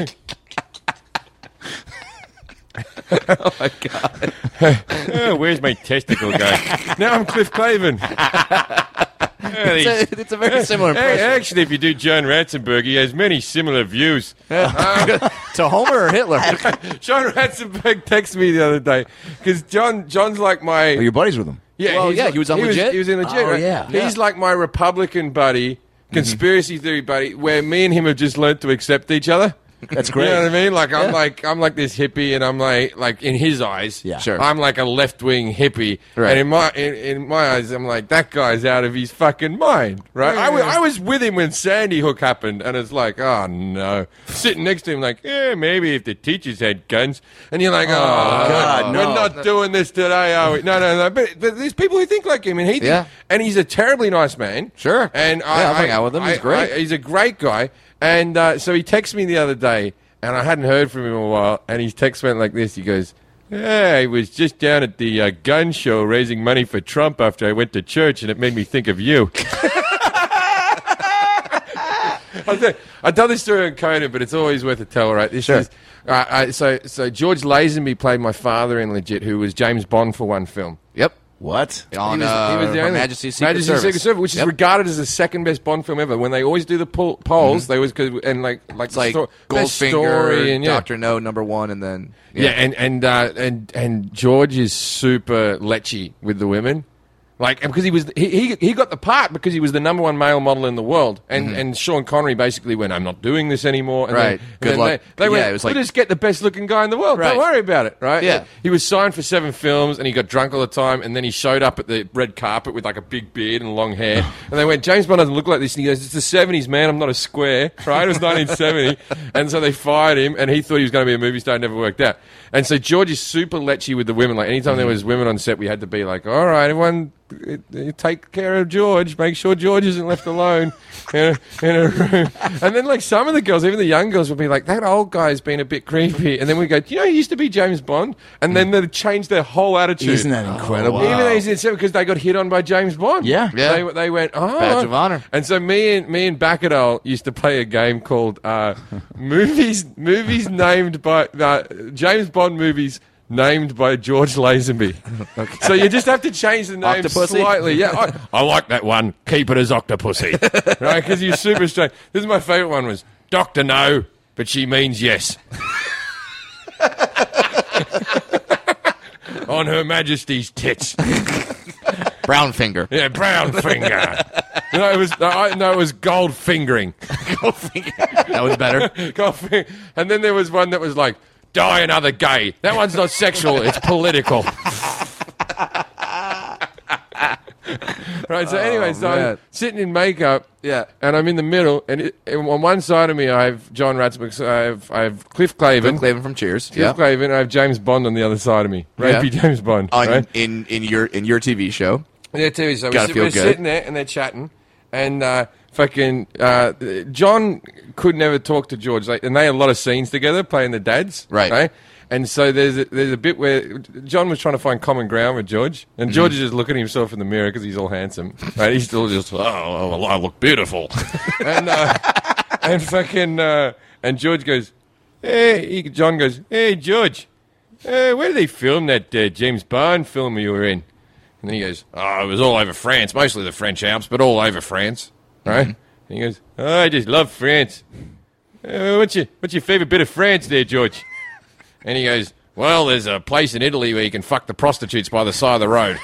Oh, my God. Oh, where's my testicle guy? Now I'm Cliff Clavin. It's a, it's a very similar Hey, impression. actually, if you do John Ratzenberg, he has many similar views. To Homer or Hitler? John Ratzenberg texted me the other day because John John's like my... Are you buddies with him? Yeah, Well, he's yeah, like- he was on Legit. He was in legit. Oh, right? yeah. He's like my Republican buddy, conspiracy theory buddy, where me and him have just learned to accept each other. That's great. You know what I mean? Like I'm Yeah. like I'm like this hippie, and I'm like like in his eyes, Yeah. Sure. I'm like a left wing hippie, Right. and in my in, in my eyes, I'm like that guy's out of his fucking mind, right? I, wa- I was with him when Sandy Hook happened, and it's like, oh no, sitting next to him, like, yeah, maybe if the teachers had guns, and you're like, oh, God, we're no. not doing this today, are we? No, no, no. But, but there's people who think like him, and he, Yeah. and he's a terribly nice man, Sure. and I, Yeah, I'll I hang out with him. He's I- great. I- he's a great guy. And uh, so he texted me the other day, and I hadn't heard from him in a while. And his text went like this. He goes, yeah, I was just down at the uh, gun show raising money for Trump after I went to church, and it made me think of you. I'll tell, I tell this story on Conan, but it's always worth a tell, right? This Sure. is uh, uh, so. So George Lazenby played my father in Legit, who was James Bond for one film. Yep. What? On He was, uh, he was the Her only- Majesty's Secret Majesty's Service. Secret Service, which is Yep. regarded as the second best Bond film ever. When they always do the poll, polls, they always go and like like It's like sto- best story Goldfinger, and yeah. Doctor No, number one, and then Yeah, and and uh, and and George is super lechy with the women, like because he was he, he he got the part because he was the number one male model in the world, and and Sean Connery basically went, I'm not doing this anymore. And Right. Then, Good and then luck. They, they went, Yeah, it was we'll like- just get the best looking guy in the world. Right. Don't worry about it. Right? Yeah. He was signed for seven films, and he got drunk all the time, and then he showed up at the red carpet with like a big beard and long hair, and they went, James Bond doesn't look like this, and he goes, it's the seventies, man. I'm not a square. Right? It was nineteen seventy, and so they fired him, and he thought he was going to be a movie star. It never worked out. And so George is super lechy with the women. Like anytime there was women on set, we had to be like, all right, everyone, uh, uh, take care of George. Make sure George isn't left alone in a, in a room. And then like some of the girls, even the young girls, would be like, that old guy's been a bit creepy. And then we go, do you know he used to be James Bond? And then they changed their whole attitude. Isn't that incredible? Even though he's in seven because they got hit on by James Bond. Yeah. Yeah. They, they went, oh. Badge of honor. And so me and me and Bacadol used to play a game called uh, movies movies named by uh, James Bond movies named by George Lazenby. So you just have to change the name Octopussy? slightly. Yeah, I, I like that one. Keep it as Octopussy, right? Because you're super strange. This is my favourite one. Was Doctor No, but she means yes. On Her Majesty's tits. Brown Finger. Yeah, brown finger. No, it was no, I, no, it was gold fingering. That was better. Gold fing- and then there was one that was like, die another gay. That one's not sexual, it's political. Right, so anyway, so I'm man. sitting in makeup, Yeah. and I'm in the middle, and, it, and on one side of me I have John Ratzenberg, so I have, I have Cliff Clavin, Cliff Clavin from Cheers. Cliff Yeah. Clavin, and I have James Bond on the other side of me. Rapey Yeah. James Bond. On, right? in in your in your T V show. Yeah, too. So we're, Gotta sit- feel we're good. sitting there and they're chatting, and uh, fucking uh, John could never talk to George, like, and they had a lot of scenes together playing the dads, Right. Right. And so there's a, there's a bit where John was trying to find common ground with George, and George is just looking at himself in the mirror because he's all handsome, right? He's still just, oh, oh, I look beautiful, and uh, and fucking uh, and George goes, hey, he, John goes, hey, George. uh, where did they film that uh, James Bond film you were in? And then he goes, oh, it was all over France, mostly the French Alps, but all over France, right? Mm-hmm. And he goes, oh, I just love France. Uh, what's your what's your favourite bit of France there, George? And he goes, well, there's a place in Italy where you can fuck the prostitutes by the side of the road.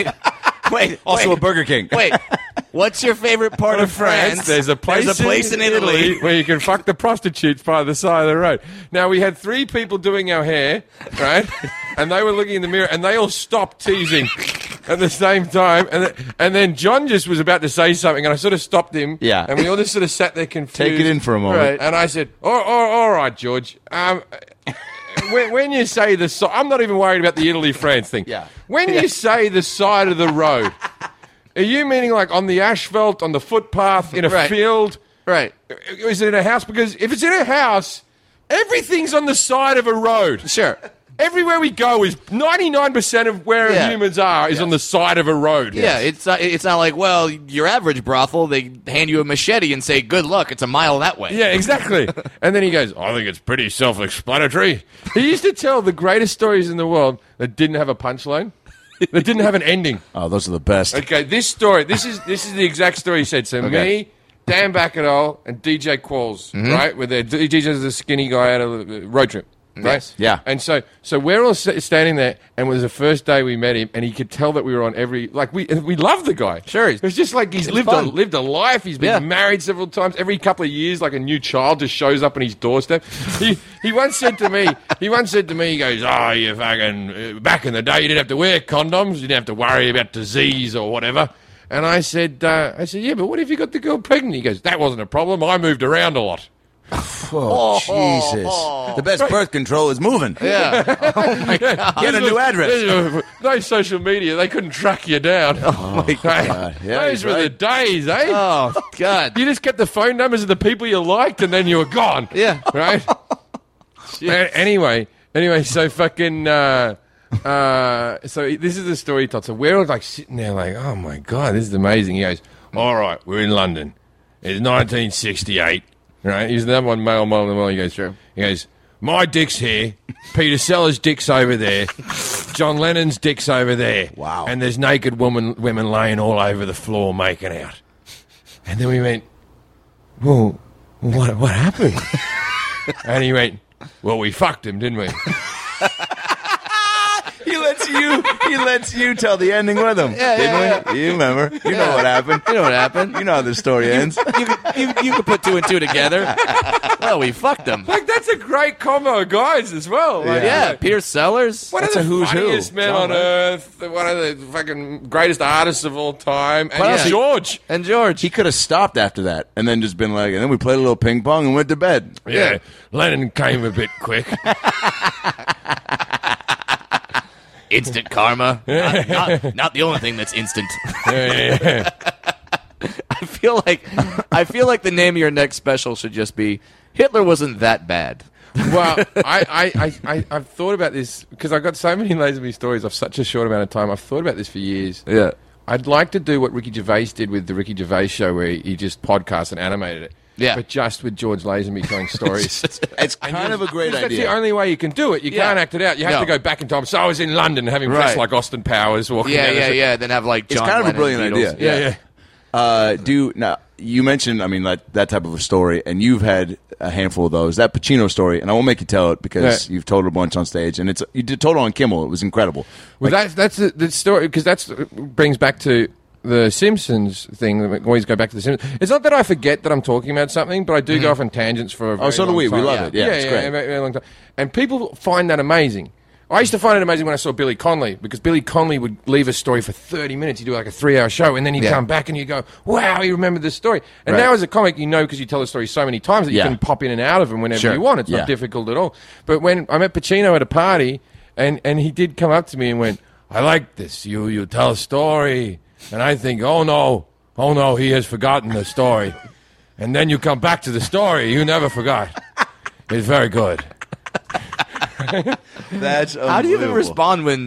Wait, Also wait, a Burger King. wait. What's your favorite part of France? There's a place, There's a place in, in Italy. Italy where you can fuck the prostitutes by the side of the road. Now, we had three people doing our hair, right? And they were looking in the mirror, and they all stopped teasing at the same time. And, th- and then John just was about to say something, and I sort of stopped him. Yeah. And we all just sort of sat there confused. Take it in for a moment. Right. And I said, oh, oh, all right, George. Um, when, when you say the side, I'm not even worried about the Italy-France thing. Yeah. When you say the side of the road, are you meaning like on the asphalt, on the footpath, in a Right. field? Right. Is it in a house? Because if it's in a house, everything's on the side of a road. Sure. Everywhere we go is ninety-nine percent of where Yeah. humans are is on the side of a road. Yeah, it's not, it's not like, well, your average brothel, they hand you a machete and say, good luck, it's a mile that way. Yeah, exactly. And then he goes, I think it's pretty self-explanatory. He used to tell the greatest stories in the world that didn't have a punchline, that didn't have an ending. Oh, those are the best. Okay, this story, this is this is the exact story he said. So Okay. me, Dan Bacadol, and D J Qualls, right? With their D J's the skinny guy out of the road trip. Right? Yes. Yeah. And so, so we're all s- standing there, and it was the first day we met him, and he could tell that we were on every like we we loved the guy. Sure. It was just like he's lived a, fun. lived a life. He's been Yeah. married several times. Every couple of years, like a new child just shows up on his doorstep. he he once said to me, he once said to me, he goes, "Oh, you fucking uh, back in the day, you didn't have to wear condoms. You didn't have to worry about disease or whatever." And I said, uh, I said, "Yeah, but what if you got the girl pregnant?" He goes, "That wasn't a problem. I moved around a lot." Oh, Jesus. The best birth control is moving. Yeah. Get a new address. No social media. They couldn't track you down. Oh, my God. Yeah, Those he's were the right. days, eh? Oh, God. You just kept the phone numbers of the people you liked, and then you were gone. Yeah. Right? A- anyway, anyway, so fucking... Uh, uh, so this is the story he told. So we're all like sitting there like, oh, my God, this is amazing. He goes, all right, we're in London. It's nineteen sixty-eight. Right? He's the number one male model in the world. He goes, Sure. He goes, my dick's here. Peter Sellers' dick's over there. John Lennon's dick's over there. Wow. And there's naked woman, women laying all over the floor making out. And then we went, well, what, what happened? And he went, well, we fucked him, didn't we? He lets you. He lets you tell the ending with him. Yeah, didn't yeah, we? You remember? You know what happened. You know what happened? You know how the story ends. You could, you, you could put two and two together. Well, we fucked them. Like, that's a great combo of guys as well. Like, Yeah, like, Peter Sellers. One That's of a the who's who. funniest men John on Lennon. earth. One of the fucking greatest artists of all time. And else he- George. And George. He could have stopped after that and then just been like, and then we played a little ping pong and went to bed. Yeah. Lennon came a bit quick. Instant karma. Not, not, not the only thing that's instant. Yeah, yeah. I feel like I feel like the name of your next special should just be Hitler wasn't that bad. Well, I, I, I, I, I've thought about this because I've got so many Lazenby stories of such a short amount of time. I've thought about this for years. Yeah. I'd like to do what Ricky Gervais did with the Ricky Gervais show where he just podcast and animated it. Yeah. But just with George Lazenby telling stories. It's kind of a great That's idea. the only way you can do it. You Yeah. can't act it out. You have No. to go back in time. So I was in London having press Right. like Austin Powers walking Yeah, down the yeah, street. yeah. Then have like It's John kind of a Lennon, brilliant Beatles. idea. Yeah, yeah. Uh, do now you mentioned, I mean, like that type of a story, and you've had a handful of those. That Pacino story, and I won't make you tell it because Yeah. you've told it a bunch on stage, and it's you did told it on Kimmel. It was incredible. Well, that's that's the, the story because that's brings back to the Simpsons thing. That we always go back to the Simpsons. It's not that I forget that I'm talking about something, but I do go off on tangents for a very Oh, so do long we. We time. love it. Yeah, it's great. a very, very long time. And people find that amazing. I used to find it amazing when I saw Billy Connolly because Billy Connolly would leave a story for thirty minutes. He'd do like a three-hour show, and then he'd Yeah. come back and you go, "Wow, he remembered this story." And Right. now, as a comic, you know because you tell the story so many times that Yeah. you can pop in and out of them whenever Sure. you want. It's Yeah. not difficult at all. But when I met Pacino at a party, and and he did come up to me and went, "I like this. You you tell a story." And I think, oh no, oh no, he has forgotten the story. And then you come back to the story, you never forgot. It's very good. That's How do you even respond when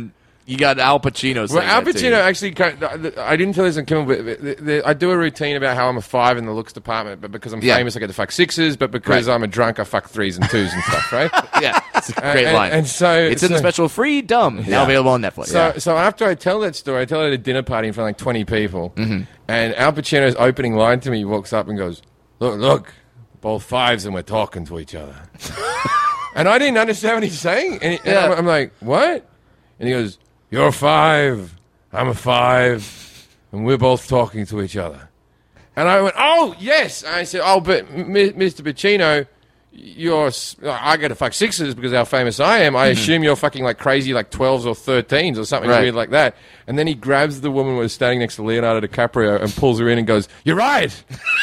you got Al Pacino saying Well, Al that to Pacino you. actually, ca- I didn't tell this on Kimmel, but the, the, I do a routine about how I'm a five in the looks department, but because I'm Yeah. famous, I get to fuck sixes, but because Right. I'm a drunk, I fuck threes and twos and stuff, right? Yeah, it's a great and, line. And so it's in the so- special Free Dumb, now Yeah. available on Netflix. So, so after I tell that story, I tell it at a dinner party in front of like twenty people, mm-hmm. and Al Pacino's opening line to me, he walks up and goes, "Look, look, both fives, and we're talking to each other." And I didn't understand what he's saying, and, he, and Yeah. I'm, I'm like, "What?" And he goes, "You're a five, I'm a five, and we're both talking to each other." And I went, "Oh yes." And I said, "Oh, but M- Mister Pacino, you're s- I get to fuck sixes because of how famous I am. I assume you're fucking like crazy, like twelves or thirteens or something Right. weird like that." And then he grabs the woman who was standing next to Leonardo DiCaprio and pulls her in and goes, "You're right."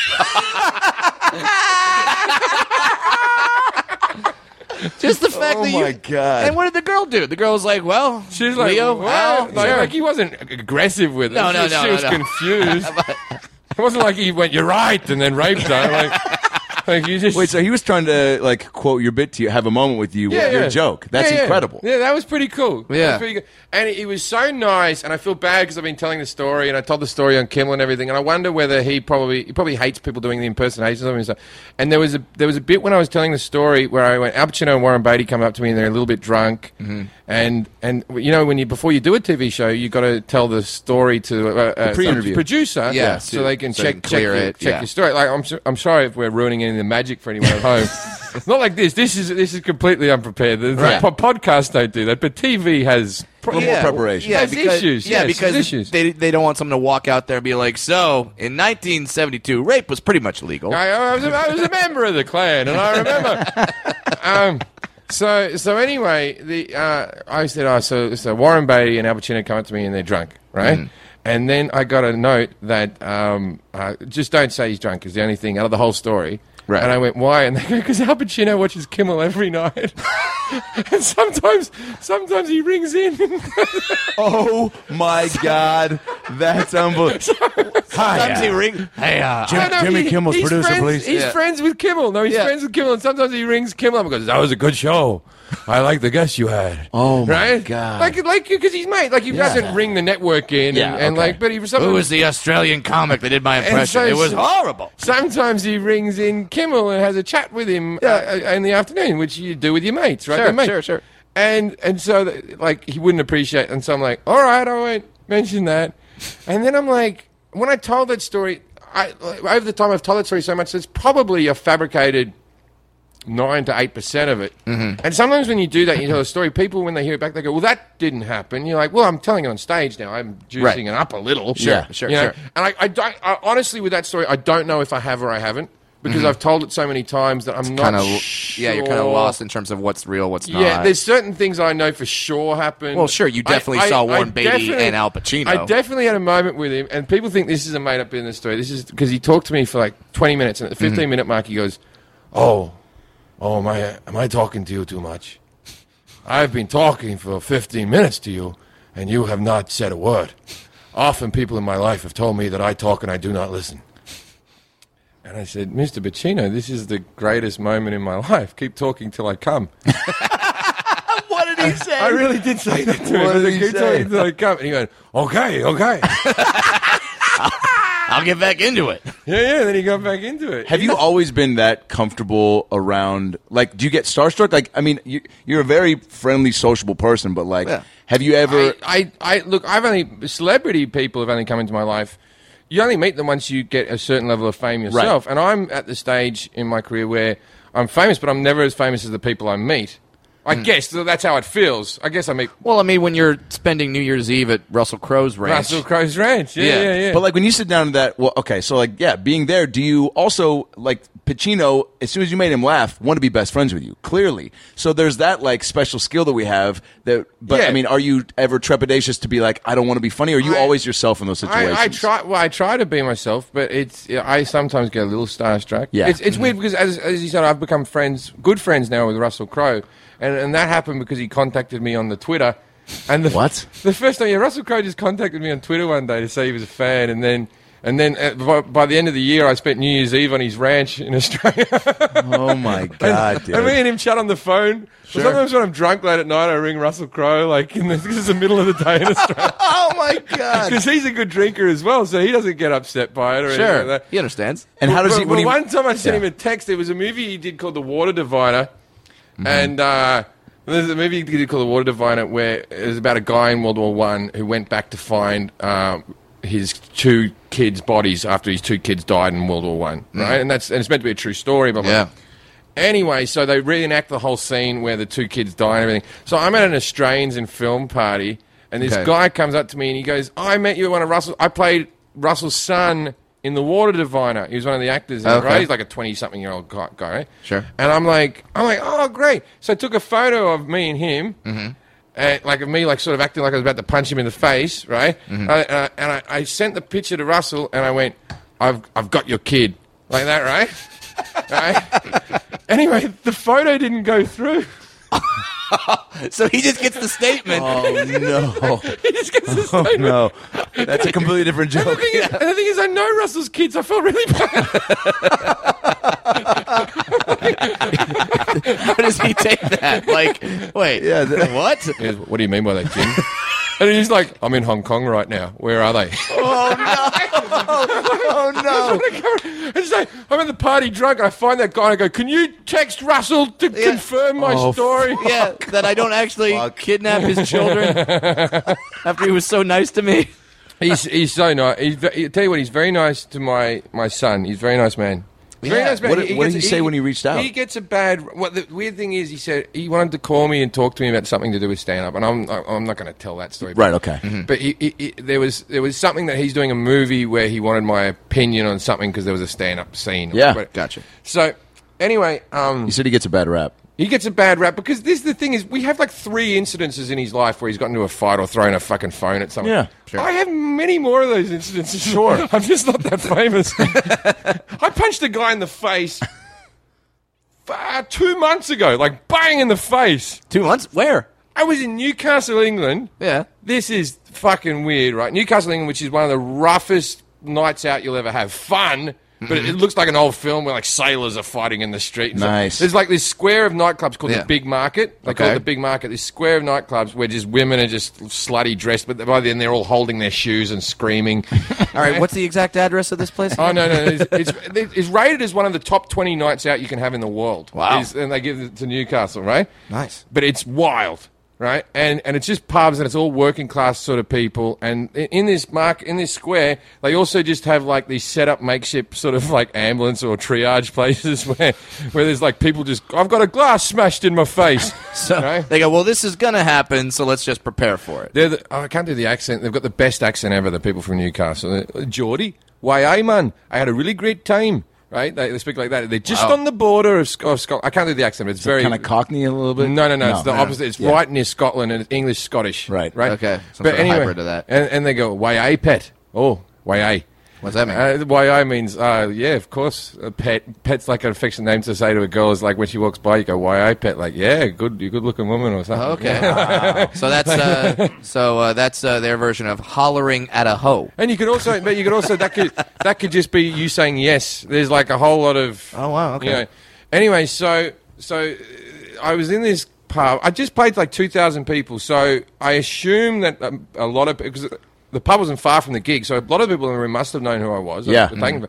Just the fact Oh that you. my God. And what did the girl do? The girl was like, "Well, She's like, Leo, "What?" Al, like, sure." like he wasn't aggressive with her. No, no, she, no, She no, was no. confused. It wasn't like he went, "You're right," and then raped her. Like, like you just Wait, so he was trying to like quote your bit to you, have a moment with you Yeah, with your yeah. joke. That's Yeah, yeah. incredible. Yeah, that was pretty cool. That Yeah. was pretty good. And he was so nice, and I feel bad because I've been telling the story, and I told the story on Kimmel and everything, and I wonder whether he probably he probably hates people doing the impersonations of him and stuff. And there was a there was a bit when I was telling the story where I went, Al Pacino and Warren Beatty come up to me, and they're a little bit drunk, Mm-hmm. and and you know when you before you do a T V show, you got to tell the story to uh, uh, pre-interview. some producer, Yeah, so to- they can so check they can clear check, your, it, check yeah. your story. Like I'm so- I'm sorry if we're ruining any of the magic for anyone at home. It's not like this. This is this is completely unprepared. The, the Right. po- podcasts don't do that, but T V has pro- A little more preparation. Yeah, Has because, issues. Yeah, Yes, because there's issues. they they don't want someone to walk out there and be like, "So, in nineteen seventy-two, rape was pretty much legal." I, I, was a, I was a member of the Klan, and I remember. um, so so anyway, the uh, I said, "Oh, so so Warren Beatty and Al Pacino come up to me and they're drunk, right?" Mm. And then I got a note that um, uh, just don't say he's drunk is the only thing out of the whole story. Right. And I went, why? And they go, because Al Pacino watches Kimmel every night. And sometimes, sometimes he rings in. Oh my God, that's unbelievable. Sometimes he ring. Hey, uh, No, no, Jimmy he- Kimmel's he's producer, friends, please. He's Yeah. friends with Kimmel. No, he's Yeah. friends with Kimmel, and sometimes he rings Kimmel up and goes, "That was a good show. I like the guest you had." Oh my right? God. Like, like, because he's mate. Like, he doesn't ring the network in, Yeah, and, and okay. like, but he Who sometimes, was the Australian comic that did my impression? so- It was so- horrible. sometimes he rings in Kimmel and has a chat with him uh, uh, in the afternoon, which you do with your mates, right? Sure, They're mates. sure, sure. And and so that, like he wouldn't appreciate, and so I'm like, all right, I won't mention that. And then I'm like, when I told that story, I like, over the time I've told that story so much, it's probably a fabricated nine to eight percent of it. Mm-hmm. And sometimes when you do that, you tell a story, people when they hear it back, they go, "Well, that didn't happen." You're like, "Well, I'm telling it on stage now. I'm juicing Right. it up a little." Sure, Yeah. sure, You know? sure. And I, I don't I, honestly with that story, I don't know if I have or I haven't because I've told it so many times that I'm not Kind of, sure. yeah, you're kind of lost in terms of what's real, what's not. Yeah, there's certain things I know for sure happened. Well, sure, you definitely saw Warren Beatty definitely- and Al Pacino. I definitely had a moment with him, and people think this is a made-up business story. This is because he talked to me for like twenty minutes, and at the Mm-hmm. fifteen-minute mark, he goes, "Oh, oh, am I, am I talking to you too much? I've been talking for fifteen minutes to you, and you have not said a word. Often people in my life have told me that I talk and I do not listen." And I said, "Mister Pacino, this is the greatest moment in my life. Keep talking till I come." What did he say? I really did say that to him. What I did said, he "Keep say?" talking till I come." And he went, "Okay, okay." I'll get back into it. yeah, yeah. Then he got back into it. Have you always been that comfortable around? Like, do you get starstruck? Like, I mean, you, you're a very friendly, sociable person, but like, Yeah. have you ever? I, I, I look. I've only celebrity people have only come into my life. You only meet them once you get a certain level of fame yourself. And I'm at the stage in my career where I'm famous, but I'm never as famous as the people I meet. I guess that's how it feels. I guess I meet Well, I mean, when you're spending New Year's Eve at Russell Crowe's ranch, Russell Crowe's ranch. Yeah, Yeah. yeah, yeah. But like when you sit down to that, well, okay, so like yeah, being there, do you also like Pacino? As soon as you made him laugh, want to be best friends with you? Clearly, so there's that like special skill that we have. That, but Yeah. I mean, are you ever trepidatious to be like, I don't want to be funny? Or are you I- always yourself in those situations? I, I try. Well, I try to be myself, but it's. I sometimes get a little starstruck. Yeah. it's, it's weird because as as you said, I've become friends, good friends now with Russell Crowe, and and that happened because he contacted me on the Twitter. And the, What? The first time, yeah, Russell Crowe just contacted me on Twitter one day to say he was a fan, and then And then uh, by, by the end of the year, I spent New Year's Eve on his ranch in Australia. Oh, my God, dude. And me and him chat on the phone. Sure. Sometimes when I'm drunk late at night, I ring Russell Crowe, like, in the, this is the middle of the day in Australia. Oh, my God. Because he's a good drinker as well, so he doesn't get upset by it or anything Sure, like that. he understands. And how does But- he... but When he one time I sent Yeah. him a text. There was a movie he did called The Water Diviner. Mm-hmm. And uh, there's a movie he did called The Water Diviner where it was about a guy in World War One who went back to find uh, his two kids' bodies after his two kids died in World War One, right? And that's and it's meant to be a true story, but Yeah. Anyway, so they reenact the whole scene where the two kids die and everything. So I'm at an Australians in film party, and this Okay. guy comes up to me and he goes, "I met you at one of Russell. I played Russell's son in The Water Diviner. He was one of the actors, in it, Okay. right? He's like a twenty-something-year-old guy, guy, right? Sure. And I'm like, I'm like, oh, great. So I took a photo of me and him. Mm-hmm. And like of me, like sort of acting like I was about to punch him in the face, right? Mm-hmm. I, uh, and I, I sent the picture to Russell, and I went, "I've, I've got your kid," like that, right? right? Anyway, the photo didn't go through. So he just gets the statement. Oh, no. He just gets the Oh, statement. no. That's a completely different And the, joke. thing is, and the thing is, I know Russell's kids. I felt really bad. How does he take that? Like, wait, Yeah, th- what? He goes, "What do you mean by that, Jim?" And he's like, "I'm in Hong Kong right now. Where are they?" Oh, no. And so I'm at the party drunk, and I find that guy, and I go, "Can you text Russell to confirm my Oh, story?" Yeah, that I don't actually Fuck. kidnap his children after he was so nice to me. He's he's so nice. He's, ve- I tell you what, he's very nice to my, my son. He's a very nice man. He's a very Yeah. nice man. What did- what did gets- he say when he reached out? He gets a bad. What the weird thing is, he said he wanted to call me and talk to me about something to do with stand up, and I'm I'm not going to tell that story. Right, okay. But he, he, he, there was there was something that he's doing a movie where he wanted my opinion on something because there was a stand up scene. Yeah. But- Gotcha. So anyway, um, You said he gets a bad rap. he gets a bad rap because this the thing is we have like three incidences in his life where he's gotten into a fight or thrown a fucking phone at someone. Yeah, sure. I have many more of those incidences. Sure. I'm just not that famous. I punched a guy in the face uh, two months ago, like bang in the face. Two months? Where? I was in Newcastle, England. Yeah. This is fucking weird, right? Newcastle, England, which is one of the roughest nights out you'll ever have. Fun, but it looks like an old film where like sailors are fighting in the street. And stuff. Nice. There's like this square of nightclubs called Yeah. the Big Market. They call Okay. it the Big Market. This square of nightclubs where just women are just slutty dressed, but by then they're all holding their shoes and screaming. All right, what's the exact address of this place? Oh no, no, it's, it's, it's rated as one of the top twenty nights out you can have in the world. Wow. Is- and they give it to Newcastle, right? Nice. But it's wild, right? And and it's just pubs and it's all working class sort of people. And i- in this mark, in this square, they also just have like these set up makeshift sort of like ambulance or triage places where where there's like people just I've got a glass smashed in my face. So right? they go, well, this is going to happen, so let's just prepare for it. They're the, oh, I can't do the accent. They've got the best accent ever, the people from Newcastle. Uh, Geordie, why, aye, man. I had a really great time. Right? They, they speak like that. They're just Wow. on the border of, Sc- of Scotland. I can't do the accent, but it's very... Kind of Cockney a little bit? No, no, no. It's the no. opposite. It's Yeah. right near Scotland and it's English-Scottish. Right. Right? Okay. Some But sort of anyway, hybrid of that. And, and they go, why, aye, pet? Oh, why, aye. What's that mean? Uh, Y I means, uh, yeah, of course. A pet. Pet's like an affectionate name to say to a girl. Is like when she walks by, you go, Y I pet. Like, yeah, good, you good looking woman or something. Okay. So that's uh, so uh, that's uh, their version of hollering at a hoe. And you could also, but you could also that could that could just be you saying yes. There's like a whole lot of. Oh, wow, okay. You know. Anyway, so so uh, I was in this pub. I just played like two thousand people. So I assume that um, a lot of because the pub wasn't far from the gig, so a lot of people in the room must have known who I was. Yeah. I was taking-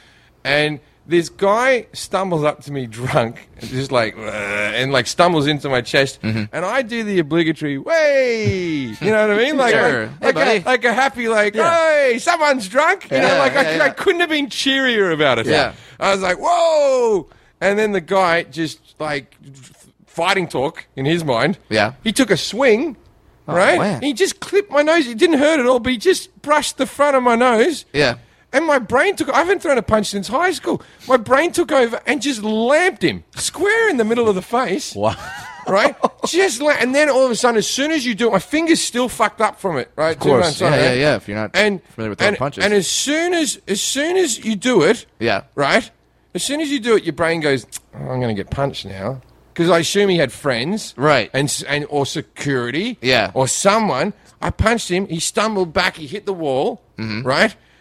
And this guy stumbles up to me drunk, and just like, uh, and like stumbles into my chest, and I do the obligatory, way, you know what I mean? Like, Sure. like, Hey, like, buddy. a, like a happy, like, hey, someone's drunk. You know, Yeah, like I, yeah, yeah. I couldn't have been cheerier about it. Yeah. I was like, whoa! And then the guy just like f- fighting talk in his mind. Yeah. He took a swing. Right? wow. He just clipped my nose. It didn't hurt at all, but he just brushed the front of my nose. Yeah. And my brain took... I haven't thrown a punch since high school. My brain took over and just lamped him. Square in the middle of the face. Wow. Right? Just la- And then all of a sudden, as soon as you do it... My finger's still fucked up from it. Right? Of course. Yeah, yeah, yeah. If you're not And, familiar with throwing and, punches. and as soon as as soon as you do it... Yeah. Right? As soon as you do it, your brain goes, oh, I'm going to get punched now. Because I assume he had friends. Right. And, s- and or security. Yeah. Or someone. I punched him. He stumbled back. He hit the wall. Mm-hmm. Right?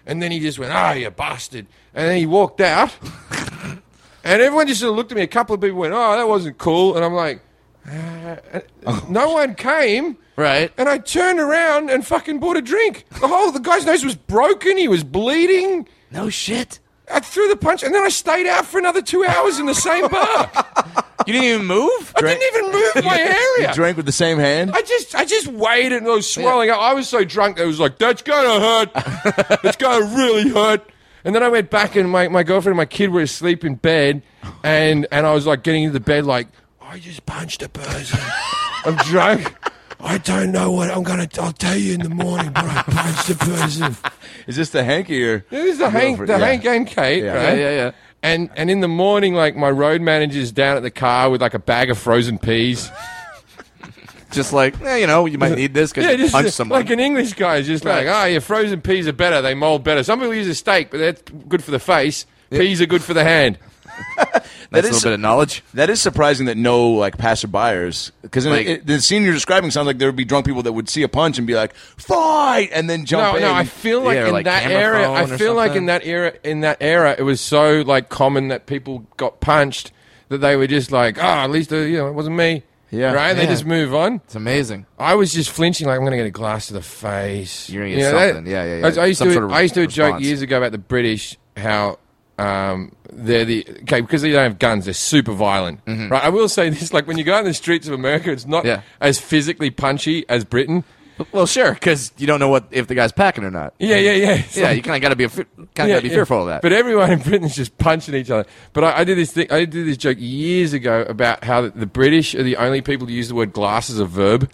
And then he just went, "Ah, oh, you bastard!" And then he walked out. And everyone just sort of looked at me. A couple of people went, "Oh, that wasn't cool." And I'm like, uh, Oh. no one came. Right. And I turned around and fucking bought a drink. The whole, the guy's nose was broken. He was bleeding. No shit. I threw the punch, and then I stayed out for another two hours in the same bar. You didn't even move? I didn't even move my area. You drank with the same hand? I just, I just waited, and I was swelling up. I was so drunk, it was like, "That's gonna hurt. It's gonna really hurt." And then I went back, and my, my girlfriend and my kid were asleep in bed, and, and I was like getting into the bed, like, "I just punched a person. I'm drunk. I don't know what I'm gonna. I'll tell you in the morning, but I punched a person." Is this the Hanky or? This is the Hank, the Yeah. Hank and Kate, Yeah. right? Yeah, yeah, yeah. And and in the morning, like my road manager's down at the car with like a bag of frozen peas. Just like, eh, you know, you might need this because Yeah, you just punch someone. like an English guy is just like, Right. "Oh, your frozen peas are better. They mold better." Some people use a steak, but that's good for the face. Peas are good for the hand. That's a is- little bit of knowledge. That is surprising that no like passerbyers, because Like- the scene you're describing sounds like there would be drunk people that would see a punch and be like, "Fight!" and then jump No, in. no, I feel like Yeah, or in like that camera area, I phone or feel like in something. that era, in that era, it was so like common that people got punched that they were just like, "Oh, at least uh, you know it wasn't me." Yeah. right. They Yeah. just move on. It's amazing. I was just flinching, like I'm going to get a glass to the face. You're gonna You get know, that- something. Yeah, yeah, yeah. I, I used Some to, sort of I used to joke response. years ago about the British how um, they're the okay because they don't have guns. They're super violent, right? I will say this: like when you go out in the streets of America, it's not Mm-hmm. Yeah. as physically punchy as Britain. Well, sure, because you don't know what if the guy's packing or not. Yeah, yeah, yeah. It's Yeah, like- you kind of got to be a kind of Yeah, got to be yeah. fearful of that. But everyone in Britain is just punching each other. But I, I did this thing. I did this joke years ago about how the, the British are the only people to use the word glass as a verb.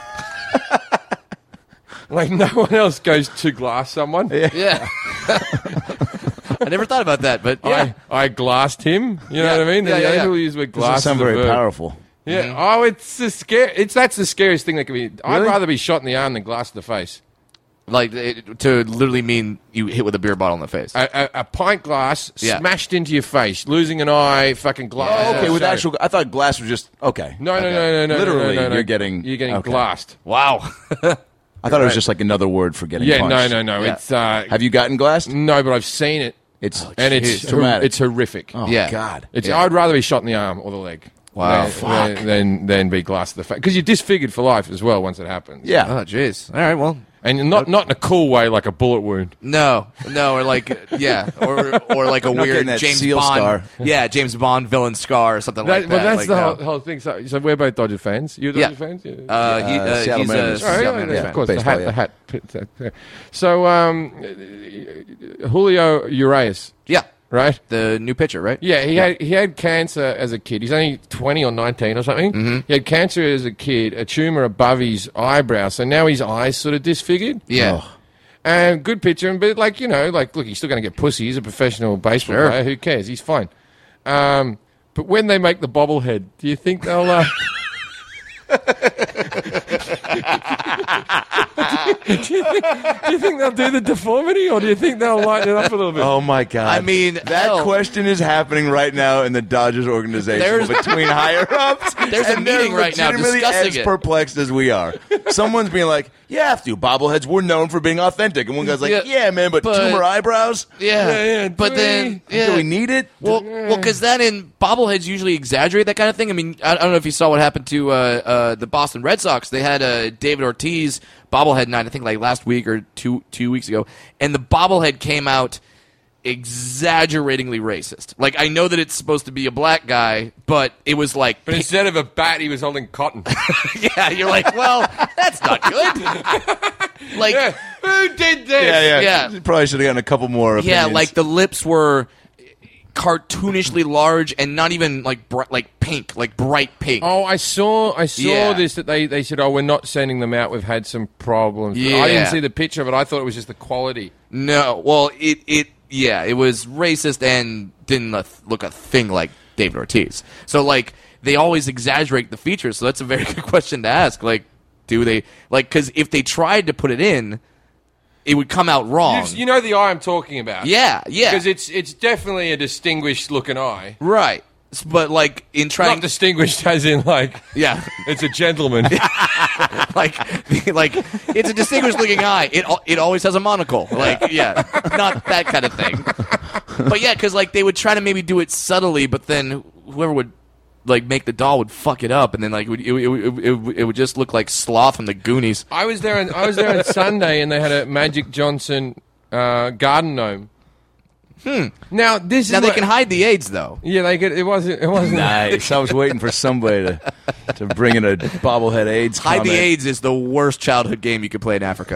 Like no one else goes to glass someone. yeah. I never thought about that, but yeah. I, I glassed him. You know Yeah. what I mean? Yeah, the yeah, only yeah. people who use the word Doesn't glass sound as a very verb. powerful. Yeah. Oh, it's the scare. It's that's the scariest thing that can be. I'd Really? rather be shot in the arm than glass to the face. Like it, to literally mean you hit with a beer bottle in the face. A, a, a pint glass Yeah. smashed into your face, losing an eye, fucking glass. Oh, okay, with So- actual. I thought glass was just okay. No, no, okay. no, no, no. Literally, no, no, no. you're getting you're getting okay. glassed. Wow. I thought it was Right. just like another word for getting Yeah, punched. no, no, no. Yeah. It's uh, Have you gotten glassed? no, but I've seen it, It's and it's it's traumatic. it's horrific. oh Yeah. God. It's yeah. I'd rather be shot in the arm or the leg. Wow. than, Fuck. than, than than be glassed to the face because you're disfigured for life as well once it happens. Yeah. Oh, jeez. All right. Well, and not not in a cool way like a bullet wound. no, no, or like yeah, or or like a Not getting weird that James seal Bond, scar. yeah, James Bond villain scar or something That, like well, that. that's like, the no. whole, whole thing. So, so we're both Dodger fans. You're Yeah. Dodger fans. Yeah. Uh, he, Uh, uh, Seattle he's Mariners. a Oh, yeah, Seattle yeah, Mariners yeah. fan. of course. The baseball, hat, yeah. the hat. pits that there. So, um, uh, Julio Urias, Yeah, right? the new pitcher, right? Yeah, he had he had cancer as a kid. He's only twenty or nineteen or something. Mm-hmm. He had cancer as a kid, a tumor above his eyebrow, so now his eyes sort of disfigured. Yeah. Oh. And good pitcher, but like you know, like look, he's still going to get pussy. He's a professional baseball Sure. player. Who cares? He's fine. Um, but when they make the bobblehead, do you think they'll? Uh, do, you think, do you think they'll do the deformity, or do you think they'll lighten it up a little bit? Oh my God! I mean, that hell. question is happening right now in the Dodgers organization There's- between higher ups. There's a and they're meeting right now legitimately discussing as it. perplexed as we are. Someone's being like, "You have to." Bobbleheads were known for being authentic, and one guy's like, Yeah, "Yeah, man, but, but- tumor eyebrows. Yeah, Yeah, yeah, but do then we- yeah. Do we need it?" Well, well, because then in bobbleheads usually exaggerate that kind of thing. I mean, I, I don't know if you saw what happened to uh, uh, the Boston Red Sox. They had uh, David Ortiz bobblehead night, I think, like last week or two two weeks ago, and the bobblehead came out exaggeratingly racist. Like, I know that it's supposed to be a black guy, but it was like, But instead of a bat, he was holding cotton. yeah, you're like, well, that's not good. like, Yeah. Who did this? Yeah, yeah, Yeah. You probably should have gotten a couple more. yeah, opinions. like the lips were cartoonishly large and not even like br- like pink, like bright pink. Oh, I saw. I saw Yeah. this that they, they said, "Oh, we're not sending them out. We've had some problems." I Yeah. didn't see the picture, but I thought it was just the quality. No, well, it it yeah, it was racist and didn't look look a thing like David Ortiz. So like they always exaggerate the features. So that's a very good question to ask. Like, do they like because if they tried to put it in, it would come out wrong. You, you know the eye I'm talking about. yeah, yeah, because it's it's definitely a distinguished looking eye. right. but like in trying, Not distinguished as in like yeah, it's a gentleman. like like it's a distinguished looking eye. It al- it always has a monocle. Like yeah, not that kind of thing. But yeah, because like they would try to maybe do it subtly, but then whoever would like make the doll would fuck it up, and then like it would, it, it, it, it would just look like Sloth from the Goonies. I was there. On, I was there on Sunday, and they had a Magic Johnson uh, garden gnome. Hmm. Now this Now is they what- can hide the AIDS though. Yeah, they could. It wasn't. It wasn't. Nice. I was waiting for somebody to to bring in a bobblehead AIDS. Hide comment. the AIDS is the worst childhood game you could play in Africa.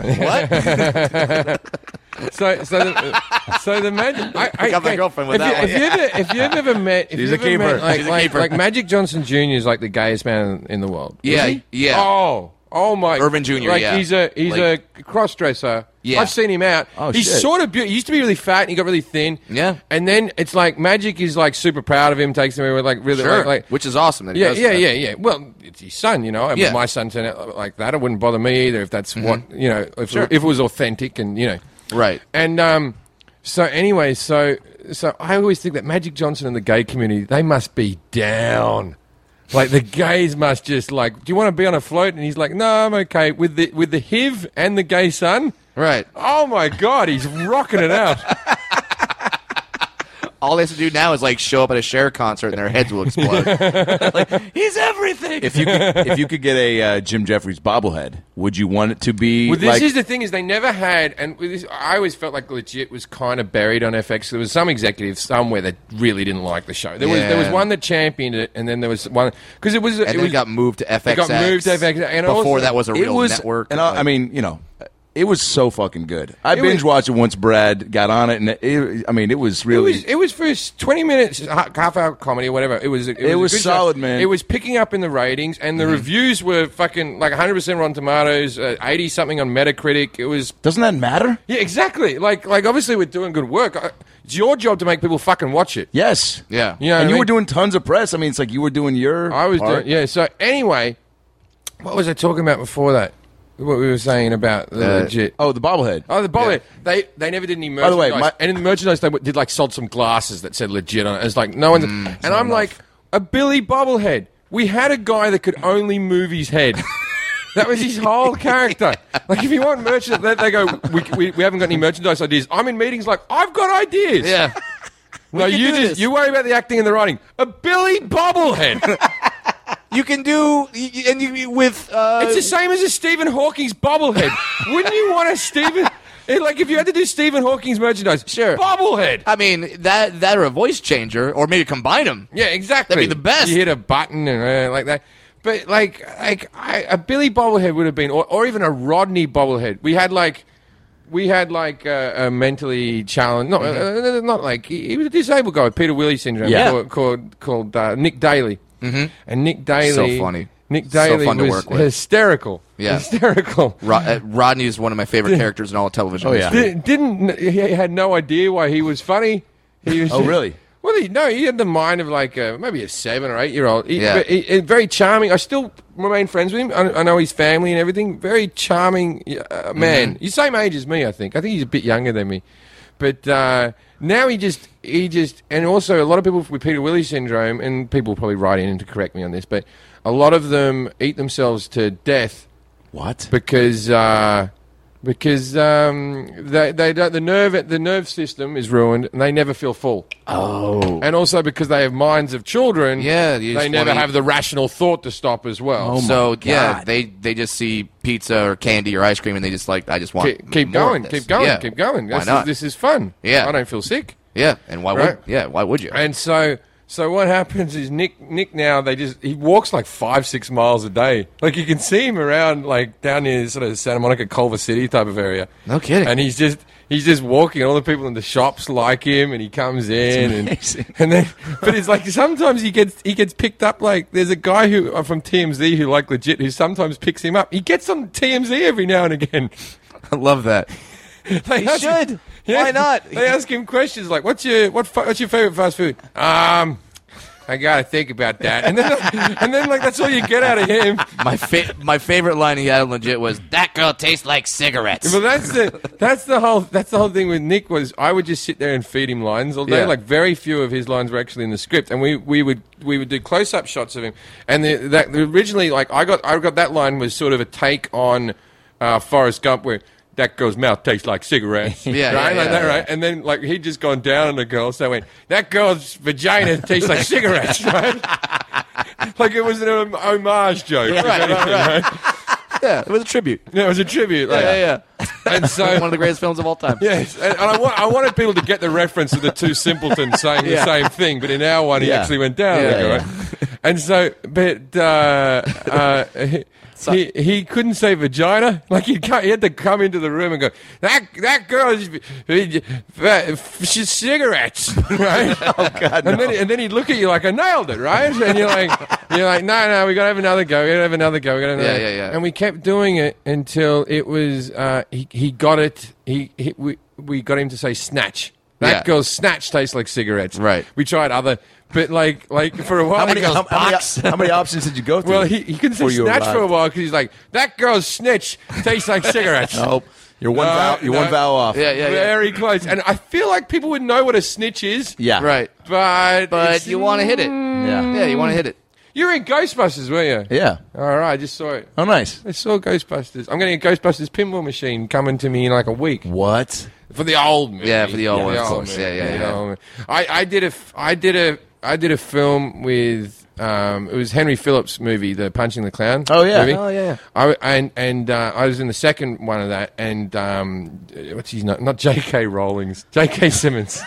What? So, so the, so the magic. I, I got my okay, girlfriend with if that you, one. If you ever, if you've ever met, if She's you've a ever keeper. met, like, She's a like, keeper. like Magic Johnson Junior is like the gayest man in the world. Is Yeah, he? yeah. Oh, oh my. Irvin Junior, Like yeah. he's a he's Like- a cross dresser. Yeah. I've seen him out. Oh, he's shit. sort of beautiful. He used to be really fat and he got really thin. Yeah. And then it's like Magic is like super proud of him, takes him everywhere, like really Sure, like, like which is awesome. That he yeah, does yeah, that. yeah, yeah. Well, it's his son, you know. Yeah. If my son turned out like that, it wouldn't bother me either. If that's what you know, if, Sure. if it was authentic and you know, Right. and um, so anyway, so so I always think that Magic Johnson and the gay community, they must be down. Like the gays must just like, do you want to be on a float? And he's like, no, I'm okay with the with the H I V and the gay son. Right. Oh my God, he's rocking it out. All they have to do now is like show up at a Cher concert and their heads will explode. Like, he's everything. If you could, if you could get a uh, Jim Jeffries bobblehead, would you want it to be Well, this like? is the thing is they never had, and with this, I always felt like Legit was kind of buried on F X. There was some executive somewhere that really didn't like the show. There was there was Yeah. one that championed it, and then there was one because it was and it then was it got moved to F X X. got moved to F X X, and before also- that was a it real was, network. and I, like- I mean, you know, it was so fucking good. I It binge was- watched it once Brad got on it, and it, I mean, it was It really. was, it was for s- twenty minutes, ha- half hour comedy or whatever. It was. It, It a was good solid, show. man. It was picking up in the ratings, and the Mm-hmm. reviews were fucking like one hundred percent Rotten Tomatoes, uh, eighty something on Metacritic. It was. Doesn't that matter? Yeah, exactly. Like, like obviously we're doing good work. I- It's your job to make people fucking watch it. Yes. Yeah. You know what and I you mean? were doing tons of press. I mean, it's like you were doing your. I was part. doing, yeah. So anyway, what was I talking about before that? What we were saying about the Uh, legit. Oh, the bobblehead. Oh, the bobblehead. They they never did any merchandise. By the way, my- and in the merchandise they w- did like sold some glasses that said legit on it. It's like no one's. Mm, and I'm like a Billy bobblehead. We had a guy that could only move his head. That was his whole character. Like if you want merchandise, they, they go. We, we, we haven't got any merchandise ideas. I'm in meetings like I've got ideas. yeah. No, can you do just this. you worry about the acting and the writing. A Billy bobblehead. You can do y- y- and you with uh, It's the same as a Stephen Hawking's bobblehead. Wouldn't you want a Stephen? eh, Like if you had to do Stephen Hawking's merchandise, Sure. bobblehead. I mean that that or a voice changer or maybe combine them. Yeah, exactly. That'd be the best. You hit a button and uh, like that. But like, like I, a Billy bobblehead would have been, or, or even a Rodney bobblehead. We had like, we had like a, a mentally challenged, not uh, not like he, he was a disabled guy with Peter Willie syndrome. Yeah. called called, called uh, Nick Daly. Mm-hmm. And Nick Daly, So funny. Nick So Daly fun to was work with. hysterical. Yeah. hysterical. Ro- uh, Rodney is one of my favorite characters in all of television. Oh, yeah. history. Di- didn't he had no idea why he was funny? He was Oh, really? Well, he, no, he had the mind of like a, maybe a seven or eight year old. He, Yeah. but he- he- very charming. I still remain friends with him. I, I know his family and everything. Very charming uh, man. Mm-hmm. He's the same age as me, I think. I think he's a bit younger than me. But uh, now he just, he just, and also a lot of people with Peter Willie syndrome, and people will probably write in to correct me on this, but a lot of them eat themselves to death What? because uh, because um, they they don't, the nerve the nerve system is ruined and they never feel full. Oh. And also because they have minds of children, Yeah, you they just never wanna have eat- the rational thought to stop as well. Oh my So yeah, God. they they just see pizza or candy or ice cream and they just like I just want keep, keep more of going, this. keep going, Yeah. keep going. Why This not? Is, this is fun. Yeah. I don't feel sick. Yeah, and why Right. would yeah why would you? And so, so what happens is Nick, Nick now they just he walks like five, six miles a day. Like you can see him around like down near sort of Santa Monica, Culver City type of area. No kidding. And he's just he's just walking. And all the people in the shops like him, and he comes in and amazing. and then. But it's like sometimes he gets he gets picked up. Like there's a guy who uh, from T M Z who like legit who sometimes picks him up. He gets on T M Z every now and again. I love that. They He ask him- should. Why not? They ask him questions like, "What's your what? Fa- what's your favorite fast food?" Um, I gotta think about that. And then, and then, like that's all you get out of him. My fa- my favorite line he had legit was, That girl tastes like cigarettes. But that's the that's the whole that's the whole thing with Nick was I would just sit there and feed him lines all day. Yeah. Like very few of his lines were actually in the script, and we, we would we would do close up shots of him. And the, that originally, like I got I got that line was sort of a take on uh, Forrest Gump, where that girl's mouth tastes like cigarettes. Yeah, right, yeah, like yeah, that, yeah. right. And then like he'd just gone down on the girl, so I went, that girl's vagina tastes like cigarettes, right? Like it was an homage joke. if right, anything, right. right? yeah, it was a tribute. Yeah, it was a tribute. Like, Yeah, yeah, yeah. And so One of the greatest films of all time. yes, and, and I, wa- I wanted people to get the reference of the two simpletons saying Yeah. the same thing, but in our one he Yeah. actually went down. Yeah, like, yeah. right? And so, but uh, uh, he, he he couldn't say vagina. Like he he had to come into the room and go, that that girl's she's cigarettes, right? Oh God, no. And then and then he'd look at you like I nailed it, right? And you're like you're like no no we gotta have another go, we gotta have another go, we gotta have another Yeah, yeah, yeah. And we kept doing it until it was uh, he he got it. He, he we we got him to say snatch. That Yeah. girl's snatch tastes like cigarettes. Right. We tried other, but like like for a while. How many, he goes, how, how many, how many options did you go through? well, he, he couldn't say before you snatch for a arrived? while because he's like that girl's snitch tastes like cigarettes. Nope. You're one No, vowel. You're one no. vowel off. Yeah, yeah, yeah. Very close. And I feel like people would know what a snitch is. Yeah. Right. But But it's- you want to hit it. Yeah. Yeah, you want to hit it. You were in Ghostbusters, weren't you? Yeah. All right, I just saw it. Oh, nice. I saw Ghostbusters. I'm getting a Ghostbusters pinball machine coming to me in like a week. What? For the old movie. Yeah, for the old one, of old course. movie, Yeah, yeah, the yeah. old movie. I, I did a, f- I did a, I did a film with, um, it was Henry Phillips' movie, The Punching the Clown. Oh, yeah. movie. Oh, yeah, yeah. I, and and uh, I was in the second one of that, and um, what's his name? Not J K. Rowling's, J K. Simmons.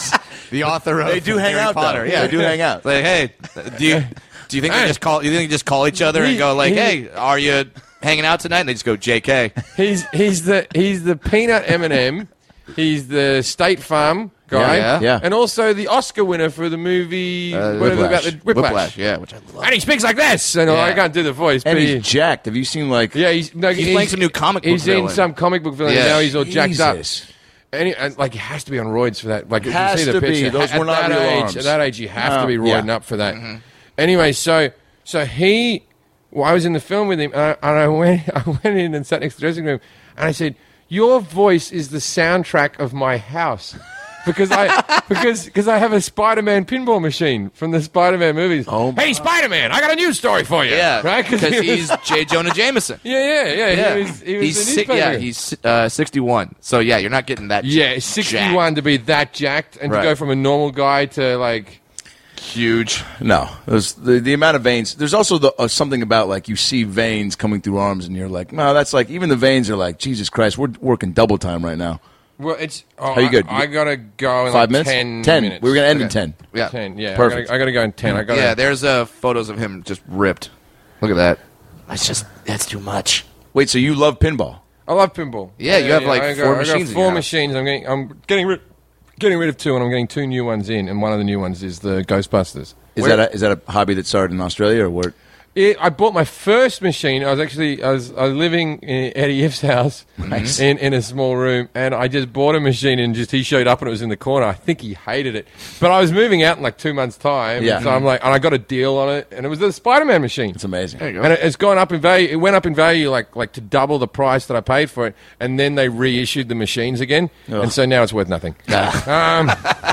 The author of They do hang Harry out, Potter. though. Yeah, They do hang out. It's like, hey, do you do you think they Hey. just call? You think they just call each other and He- go like, he- hey, are you hanging out tonight? And they just go J K. he's he's the he's the peanut M and M. He's the State Farm guy, Yeah, yeah. and also the Oscar winner for the movie Uh, whatever Whiplash. about the Whiplash. yeah, which I love. And he speaks like this, and Yeah. I can't do the voice, And but he's he, jacked. Have you seen like? yeah, he's no, He's playing some new comic book He's in villain. some comic book villain. Yeah. Now he's all jacked up. Jesus. And, he, and like he has to be on roids for that. Like if Has you see the to be. picture, Those at were not that real age, arms. At that age, you have Oh, to be roiding yeah. up for that. Anyway, so so he, well, I was in the film with him, and I, and I went I went in and sat next to the dressing room, and I said, "Your voice is the soundtrack of my house." Because I because because I have a Spider-Man pinball machine from the Spider-Man movies. Oh, hey, Spider-Man! I got a news story for you. Yeah, right? because he was- he's J. Jonah Jameson. yeah, yeah, yeah. Yeah, He was, he was he's the si- newspaper. yeah, he's uh, sixty-one. So yeah, you're not getting that. Yeah, sixty-one to be that jacked and Right. to go from a normal guy to like huge. No, there's the the amount of veins. There's also the, uh, something about like you see veins coming through arms, and you're like, no, that's like even the veins are like, Jesus Christ, we're working double time right now. well, it's. Oh, How you good? I, I gotta go in Five like minutes. ten. ten. minutes. We were gonna end in Okay. ten. Yeah, ten. Yeah, Perfect. I gotta, I gotta go in ten. I gotta. yeah. There's uh, photos of him just ripped. Look at that. That's just, that's too much. Wait, so you love pinball? I love pinball. Yeah, you have, like, I four I machines in got your four house. machines. I'm getting. I'm getting rid. Getting rid of two, and I'm getting two new ones in, and one of the new ones is the Ghostbusters. Is Where- that a, is that a hobby that started in Australia or where? It, I bought my first machine. I was actually I was, I was living in Eddie If's house Nice. in, in a small room, and I just bought a machine and just he showed up and it was in the corner. I think he hated it, but I was moving out in like two months' time. Yeah. so I'm like, and I got a deal on it, and it was the Spider-Man machine. It's amazing. There you go. And it, it's gone up in value. It went up in value like like to double the price that I paid for it, and then they reissued the machines again, Ugh. and so now it's worth nothing. um,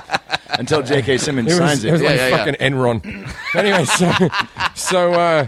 Until J K. Simmons it was, signs it was it. Yeah, like yeah, yeah. fucking Enron. Anyway, so so. Uh,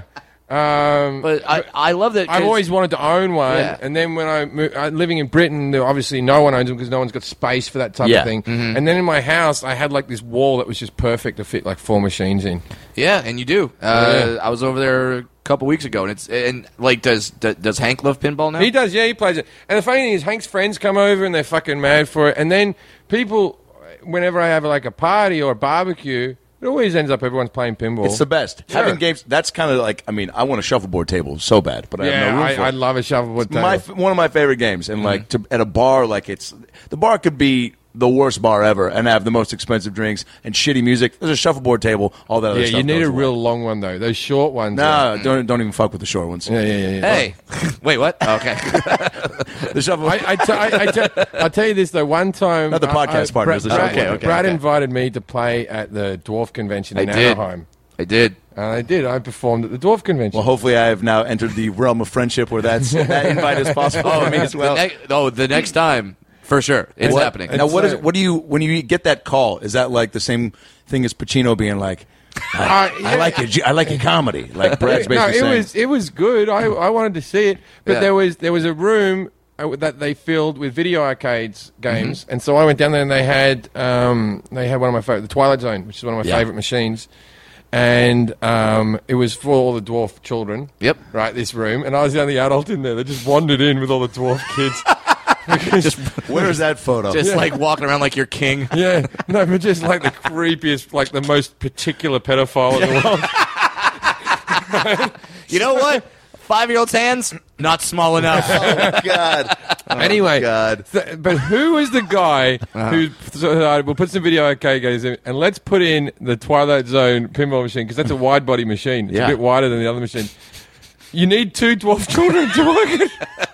um, But I, I love that. 'cause- I've always wanted to own one, Yeah. and then when I moved, uh, living in Britain, there- obviously no one owns them because no one's got space for that type Yeah. of thing. And then in my house, I had like this wall that was just perfect to fit like four machines in. Yeah, and you do. Uh, Yeah. I was over there a couple weeks ago, and it's and like does does, does Hank love pinball now? He does, yeah, he plays it. And the funny thing is, Hank's friends come over and they're fucking mad for it. And then people, whenever I have like a party or a barbecue, it always ends up everyone's playing pinball. It's the best. Sure. Having games, that's kind of like, I mean, I want a shuffleboard table so bad, but I have yeah, no room I, for I it. love a shuffleboard table. My, one of my favorite games, and like to, at a bar, like it's, the bar could be the worst bar ever and have the most expensive drinks and shitty music. There's a shuffleboard table, all that other Yeah, stuff. you need goes a away. real long one though. Those short ones. No, are- don't don't even fuck with the short ones. Yeah, yeah, yeah. yeah. Hey, wait, what? Okay. The shuffle. I, I, t- I, I t- I'll tell you this though. One time, Not the podcast I, part, Brad, just the Brad, shuffleboard. Okay, Brad okay. invited me to play at the Dwarf Convention in I did. Anaheim. I did. And I did. I performed at the Dwarf Convention. Well, hopefully, I have now entered the realm of friendship where that's that invite is possible for me as well. The ne- oh, the next time, for sure, it's What- happening. Now, what is so- it? What do you when you get that call? Is that like the same thing as Pacino being like, I, Uh, yeah. I like it. I like your comedy. Like Brad's no, basically it saying. was it was good. I I wanted to see it, but Yeah. there was there was a room uh, that they filled with video arcades games, Mm-hmm. and so I went down there and they had um they had one of my favorite, the Twilight Zone, which is one of my Yeah. favorite machines. And um, it was for all the dwarf children. Yep. Right, this room. And I was the only adult in there. They just wandered in with all the dwarf kids. just Where is that photo? just like walking around like you're king. Yeah. No, but just like the creepiest, like the most particular pedophile in the world. You know what? Five-year-old's hands not small enough. oh God. Anyway, God. th- but who is the guy Uh-huh. who decided we'll put some video arcade games in and let's put in the Twilight Zone pinball machine because that's a wide body machine. It's Yeah. a bit wider than the other machine. You need two dwarf children to work it.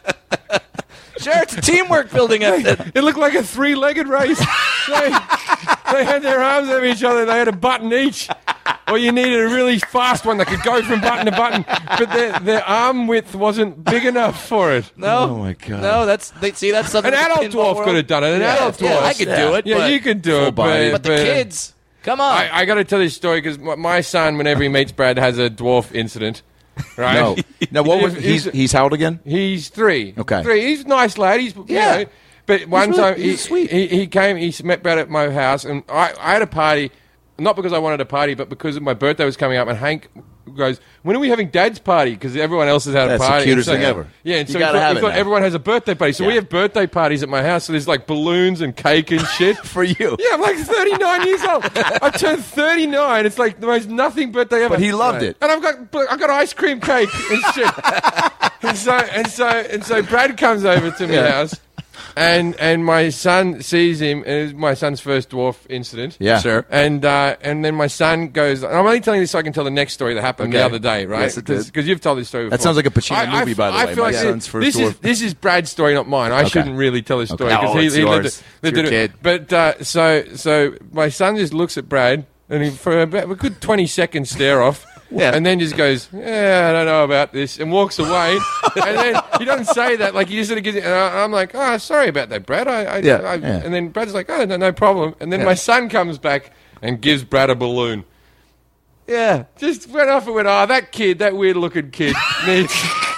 Sure, it's a teamwork building effort. It looked like a three-legged race. they, they had their arms over each other. They had a button each. Or you needed a really fast one that could go from button to button, but their, their arm width wasn't big enough for it. No, Oh, my God. no, that's they, see that's something An the adult pinball dwarf world- could have done it. An Yeah, adult yeah, dwarf. I could do Yeah. it. Yeah, but, you could do Full it, body. But the kids, come on. I, I got to tell this story because my, my son, whenever he meets Brad, has a dwarf incident. Right? No. Now, what was If- he's if- he's how old again? He's three. Okay. Three. He's a nice lad. He's you Yeah. know, but one really- time he's he, sweet. he he came. He met Brad at my house, and I, I had a party. Not because I wanted a party, but because my birthday was coming up, and Hank goes, "When are we having Dad's party?" Because everyone else has had That's a the party. cutest And so- thing ever. Yeah, and You so gotta he thought, have he it thought now. everyone has a birthday party. So we Yeah. have birthday parties at my house. So there's like balloons and cake and shit. For you. Yeah, I'm like thirty-nine years old. I turned thirty-nine. It's like the most nothing birthday ever. But he loved it. And I've got I've got ice cream cake and shit. and so and so and so Brad comes over to my Yeah. house, and and my son sees him. And it was my son's first dwarf incident. Yeah. Sure. And uh, and then my son goes. And I'm only telling this so I can tell the next story that happened the Okay. other day, right? Yes, it did. Because you've told this story before. That sounds like a Pacino I- I movie, f- by the I way. feel My like son's this, first this is dwarf. this is Brad's story, not mine. I Okay. shouldn't really tell his story No, because he, it's he lived yours. it. It's your lived it. kid. But uh, so so my son just looks at Brad and he for about a good twenty seconds stare off. Yeah. And then just goes, yeah, I don't know about this, and walks away. And then he doesn't say that, like he just sort of gives it. And I, I'm like, oh, sorry about that, Brad. I, I, Yeah. I, Yeah. And then Brad's like, oh, no, no problem. And then Yeah. my son comes back and gives Brad a balloon. yeah, Just went off and went, oh, that kid, that weird looking kid needs.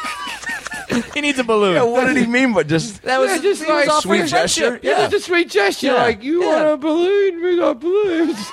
he needs a balloon. Yeah, what did he mean? But just That was Yeah, just he was like offering sweet gesture? friendship. Yeah, Yeah, just a sweet gesture. Yeah. Like, you Yeah. want a balloon? We got balloons.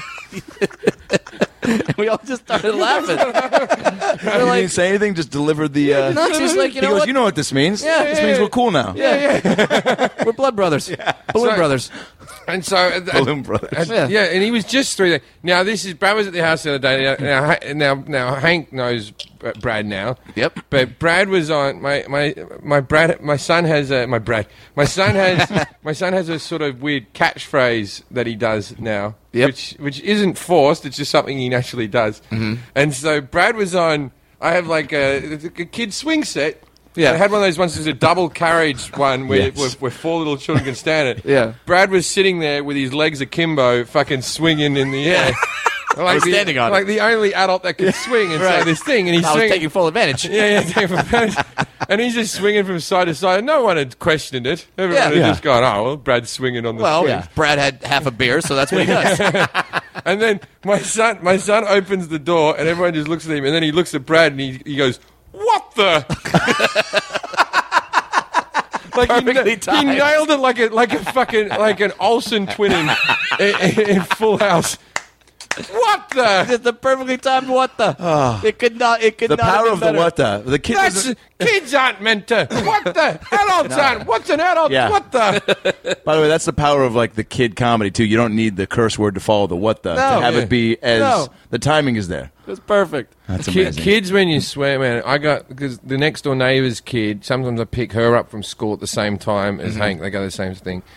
we all just started laughing. he We're like, didn't say anything. Just delivered the. Uh, no, it's just like you he know goes, what? you know what this means? Yeah. this Yeah, means yeah. we're cool now. yeah, yeah. We're blood brothers, balloon So- brothers. And so, uh, Balloon Brothers. and- Yeah. yeah, and he was just three. There. Now this is Brad was at the house the other day. Now, now, now, now Hank knows Brad now. Yep. But Brad was on my my my Brad. My son has a my Brad. My son has my son has a sort of weird catchphrase that he does now, Yep. which which isn't forced. It's just something he naturally does. Mm-hmm. And so Brad was on. I have like a, a kid swing set. Yeah. I had one of those ones. There's a double carriage one where, Yes. where where four little children can stand it. Yeah. Brad was sitting there with his legs akimbo, fucking swinging in the air. Like was the, standing on it. like the only adult that could swing inside Right. this thing, and he's I was swinging. taking full advantage. yeah, yeah, taking full advantage. And he's just swinging from side to side. No one had questioned it. Everyone Yeah. had Yeah. just gone, "Oh, well, Brad's swinging on the Well, swing." Yeah. Brad had half a beer, so that's what he does. And then my son, my son opens the door, and everyone just looks at him, and then he looks at Brad, and he he goes, "What the?" Like he, Perfectly he timed. nailed it like a like a fucking like an Olsen twin in, in, in Full House. What the? It's the perfectly timed what the. It could not. It could The not. have power been of the better. what the the kid. That's was- kids aren't meant to. What the? Adults aren't. What's an adult? Yeah. What the? By the way, that's the power of like the kid comedy too. You don't need the curse word to follow the what the No. to have Yeah. it be as No. the timing is there. It was perfect. That's Ki- amazing. kids, when you swear, man, I got because the next door neighbour's kid. Sometimes I pick her up from school at the same time as Hank. They go to the same thing,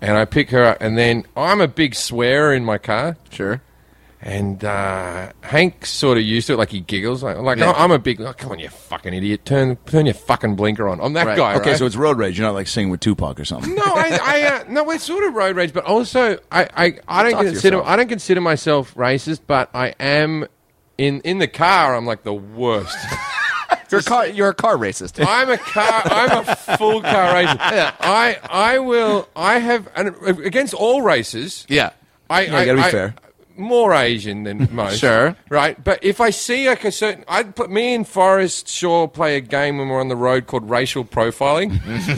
and I pick her up, and then I'm a big swearer in my car. Sure. And uh, Hank sort of used to it, like he giggles. Like, like Yeah. I'm a big, oh, come on, you fucking idiot. Turn turn your fucking blinker on. I'm that Right. guy, Okay, right? so it's road rage. You're not like singing with Tupac or something. No, I, I uh, no, we're sort of road rage, but also I, I, I don't Talk to consider yourself. I don't consider myself racist, but I am in in the car. I'm like the worst. You're a car. You're a car racist. I'm a car. I'm a full car racist. I I will. I have and against all races. Yeah. I, Yeah, I you gotta be I- fair. More Asian than most. Sure. Right? But if I see like a certain... I'd put me and Forrest Shaw play a game when we're on the road called racial profiling.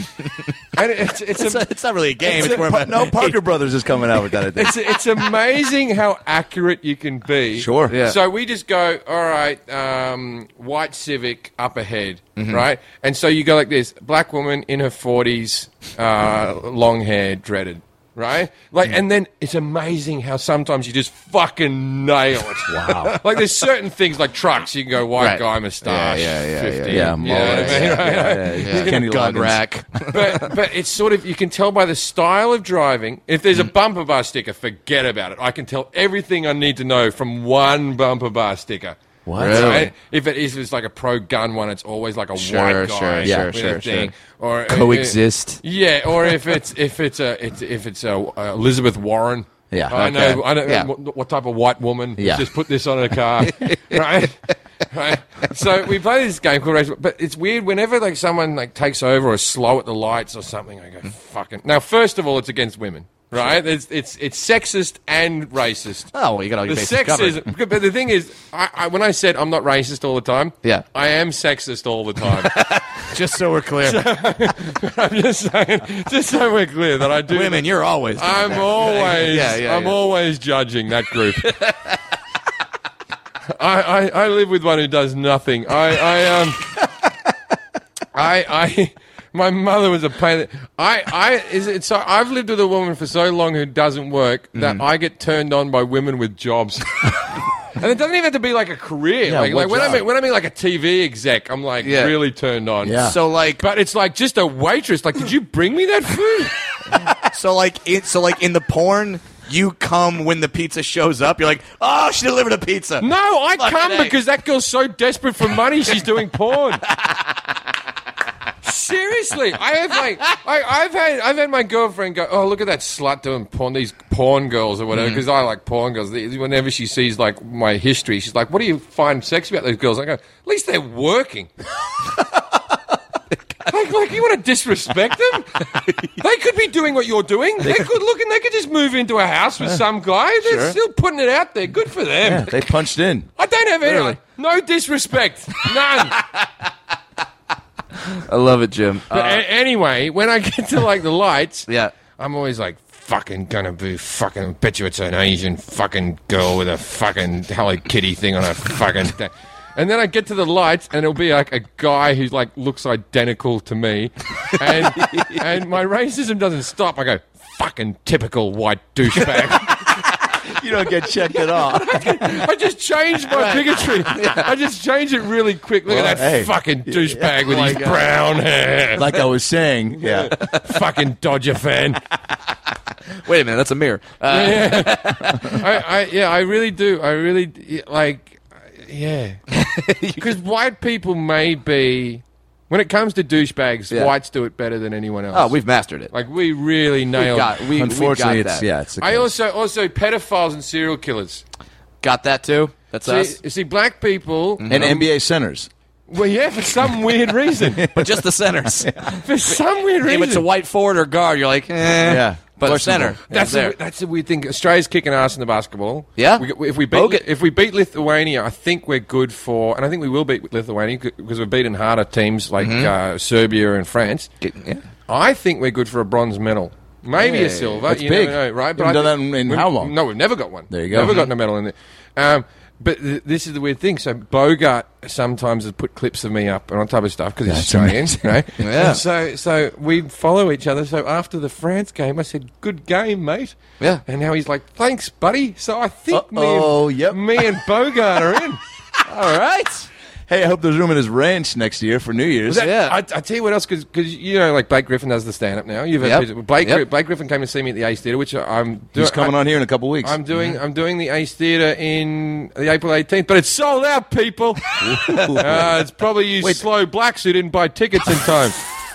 and it's, it's, It's, a, a, it's not really a game. It's, It's more a- of a, no, Parker Brothers is coming out with that, I think. it's, it's amazing how accurate you can be. Sure. Yeah. So we just go, all right, um, white Civic up ahead, right? And so you go like this, black woman in her forties, uh, long hair, dreaded. Right? Like, and then it's amazing how sometimes you just fucking nail it. Wow. Like, there's certain things like trucks, you can go white Right. guy moustache. Yeah, yeah, yeah, fifty. yeah, You know what I mullets. mean? Yeah, Right, yeah, right. yeah, yeah. yeah, Kenny gun Loggins. rack. But, but it's sort of, you can tell by the style of driving. If there's a bumper bar sticker, forget about it. I can tell everything I need to know from one bumper bar sticker. What? Really? Right? If it is it's like a pro gun one, it's always like a Sure, white guy sure, with sure, a sure, thing. sure. Or Coexist. yeah, or if it's if it's a it's, if it's a uh, Elizabeth Warren. Yeah, I okay. know. I don't Yeah. know what, what type of white woman Yeah. just put this on her car, right? Right. So we play this game called Race, but it's weird whenever like someone like takes over or is slow at the lights or something. I go fucking. Now, first of all, it's against women, right? It's it's it's sexist and racist. Oh, well, you got all your The bases covered. sexism, but the thing is, I, I, when I said I'm not racist all the time, Yeah. I am sexist all the time. Just so we're clear. I'm just saying, just so we're clear that I do. Women, you're always. doing I'm that. always, Yeah, yeah, I'm yeah. always judging that group. I, I, I live with one who does nothing. I, I, um, I, I, my mother was a pain. I, I, is it so? I've lived with a woman for so long who doesn't work that Mm-hmm. I get turned on by women with jobs. And it doesn't even have to be like a career. Yeah, like, what like when I job? mean when I mean like a T V exec, I'm like Yeah. really turned on. Yeah. So like, But it's like just a waitress. Like, did you bring me that food? so like, it, so like in the porn, you come when the pizza shows up. You're like, oh, she delivered a pizza. No, I Fucking come A. because that girl's so desperate for money she's doing porn. Seriously, I have like I, I've had I've had my girlfriend go, oh look at that slut doing porn, these porn girls or whatever, because I like porn girls. Whenever she sees like my history, she's like, what do you find sexy about those girls? I go, at least they're working. Like, like you want to disrespect them? They could be doing what you're doing. They could look and they could just move into a house with some guy. They're Sure. still putting it out there. Good for them. Yeah, they punched in. I don't have any. Really? No disrespect. None. I love it, Jim. But a- anyway, when I get to like the lights, Yeah. I'm always like, fucking gonna be fucking. Bet you it's an Asian fucking girl with a fucking Hello Kitty thing on her fucking. Th- and then I get to the lights, and it'll be like a guy who like looks identical to me, and and my racism doesn't stop. I go, fucking typical white douchebag. You don't get checked at all. I just changed my bigotry. I just changed it really quick. Look Well, at that hey. fucking douchebag with Oh my his God. brown hair. Like I was saying, yeah. Fucking Dodger fan. Wait a minute, that's a mirror. Uh, I, I, yeah, I really do. I really like, yeah. Because white people may be, when it comes to douchebags, Yeah. whites do it better than anyone else. oh, we've mastered it. like we really we nailed. got, we, Unfortunately, we got it's that. yeah, it's. The I case. also also pedophiles and serial killers. got that too. That's See, us. you see, black people. and N B A centers. Well, yeah, for some weird reason. But just the centers. For some weird reason. If it's a white forward or guard, you're like, eh. Yeah. But Questionable. center. That's there. a, that's a weird thing. Australia's kicking ass in the basketball. Yeah? We, if we beat Bogut. if we beat Lithuania, I think we're good for, and I think we will beat Lithuania because we've beaten harder teams like uh, Serbia and France. Get- yeah. I think we're good for a bronze medal, maybe Yeah, a silver. that's you big. never know, right? You haven't I done think- that in- in we've- how long? No, we've never got one. There you go. Never Mhm. gotten a medal in there. Um, but th- this is the weird thing. So Bogart sometimes has put clips of me up and on type of stuff because he's That's Australian, right? Yeah. And so so we follow each other. So after the France game, I said, "Good game, mate." Yeah. And now he's like, "Thanks, buddy." So I think me Uh-oh, and, yep. me and Bogart are in. All right. Hey, I hope there's room in his ranch next year for New Year's. That, Yeah. I, I tell you what else, because you know, like Blake Griffin does the stand up now. You've Yep. heard Blake Yep. Blake Griffin came to see me at the Ace Theatre, which I'm doing. He's coming I, on here in a couple weeks. I'm doing. I'm doing the Ace Theatre in the April eighteenth, but it's sold out, people. uh, it's probably you slow blacks who didn't buy tickets in time.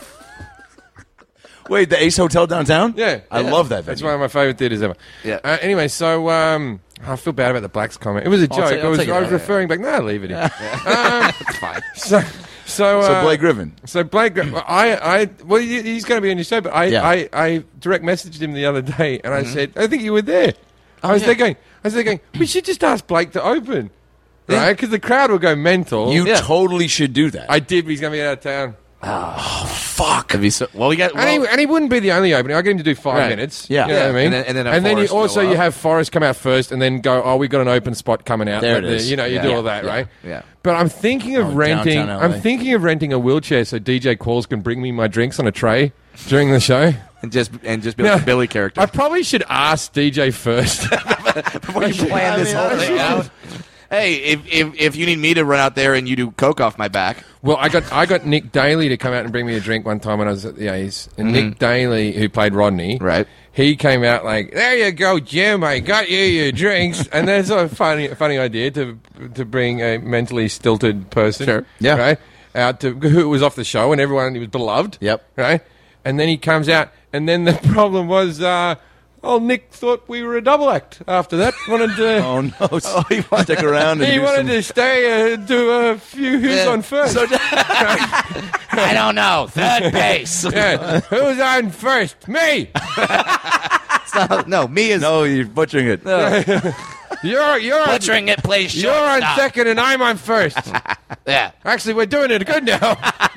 Wait, the Ace Hotel downtown? Yeah, I yeah. love that venue. That's one of my favorite theaters ever. Yeah. Uh, anyway, so um, I feel bad about the blacks comment. It was a joke. take- I I'll was, take it. I was Yeah, referring back. No, leave it in. um, That's fine. So, so, uh, So Blake Griffin. So Blake, Gri- I, I, well, he- he's going to be on your show, but I, Yeah. I, I direct messaged him the other day, and Mm-hmm. I said, I think you were there. I was there going, I was there going, we should just ask Blake to open, right? Because the crowd will go mental. You Yeah. totally should do that. I did, but he's going to be out of town. Fuck. That'd be so, well, we got. And, he, Well, and he wouldn't be the only opening. I get him to do five Right. minutes. Yeah. You know what I mean? And then- and then have you Forrest also go you up. have Forrest come out first and then go, oh, we got an open spot coming out. There Like it the- is. You know, you Yeah. do Yeah. all that, Yeah. right? Yeah. But I'm thinking of Oh, renting. downtown L A. I'm thinking of renting a wheelchair so D J Qualls can bring me my drinks on a tray during the show. and just and just be like Now, a Billy character. I probably should ask D J first. Before you plan this whole thing out. Hey, if, if if you need me to run out there and you do coke off my back, Well, I got I got Nick Daly to come out and bring me a drink one time when I was at the A's. And Nick Daly, who played Rodney, Right. He came out like, "There you go, Jim. I got you your drinks." And that's a funny funny idea to to bring a mentally stilted person, Sure. Yeah. right, out to who was off the show and everyone he was beloved, Yep. right. And then he comes out, and then the problem was. Uh, Oh, Nick thought we were a double act after that. Wanted to. Oh, no. Oh, he wanted to stick around and He do wanted some... to stay uh, do a few who's Yeah. on first. I don't know. Third base. Yeah. Who's on first? Me. it's not, no, me is No, you're butchering it. You're you're on, Butchering it plays you're on shortstop. second, and I'm on first. Yeah. Actually, we're doing it good now.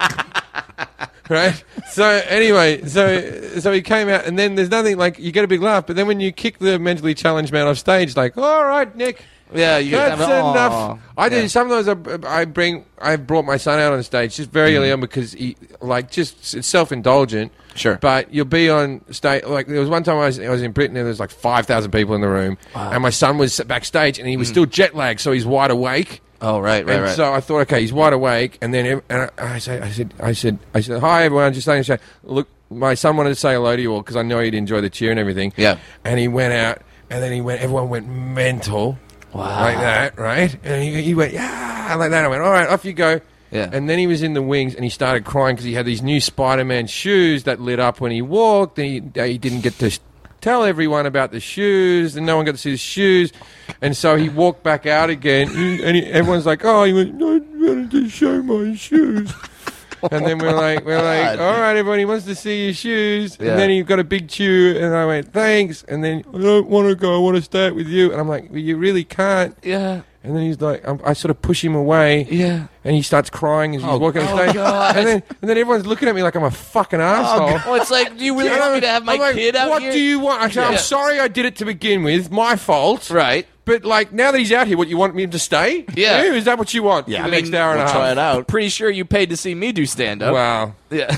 Right. So anyway, so so he came out, and then there's nothing like you get a big laugh, but then when you kick the mentally challenged man off stage, like, all right, Nick. yeah. You That's have, aw. enough. I do. Yeah. Sometimes I, I bring. I brought my son out on stage just very early on because he like just it's self indulgent. Sure. But you'll be on stage. Like there was one time I was I was in Britain and there was like five thousand people in the room, and my son was backstage and he was still jet lagged, so he's wide awake. Oh, right, right, And right. so I thought, okay, he's wide awake, and then ev- and I, I said, I said, I said, I said, hi everyone, just saying, say, look, my son wanted to say hello to you all because I know he'd enjoy the cheer and everything. Yeah. And he went out, and then he went, everyone went mental, Wow. like that, right? And he, he went, yeah, like that. I went, all right, off you go. Yeah. And then he was in the wings, and he started crying because he had these new Spider-Man shoes that lit up when he walked, and he, he didn't get to tell everyone about the shoes, and no one got to see the shoes. And so he walked back out again, and he, everyone's like, "Oh, he went, I wanted to show my shoes." And then we're like, "We're like, all right, everyone, he wants to see your shoes." Yeah. And then he got a big chew, and I went, "Thanks." And then I don't want to go. I want to stay out with you. And I'm like, well, "You really can't." yeah. And then he's like, I'm, I sort of push him away. Yeah. And he starts crying as he's Oh, walking on oh, stage. God. And then, and then everyone's looking at me like I'm a fucking asshole. Oh, it's like, do you really And want I'm- me to have my I'm like, kid out what here? do you want? I said, I'm Yeah. sorry I did it to begin with. My fault. Right. But, like, now that he's out here, what, you want me to stay? Yeah. Is that what you want Yeah, for I the mean, next hour and we'll a half? try it out. Pretty sure you paid to see me do stand up. Wow. Yeah.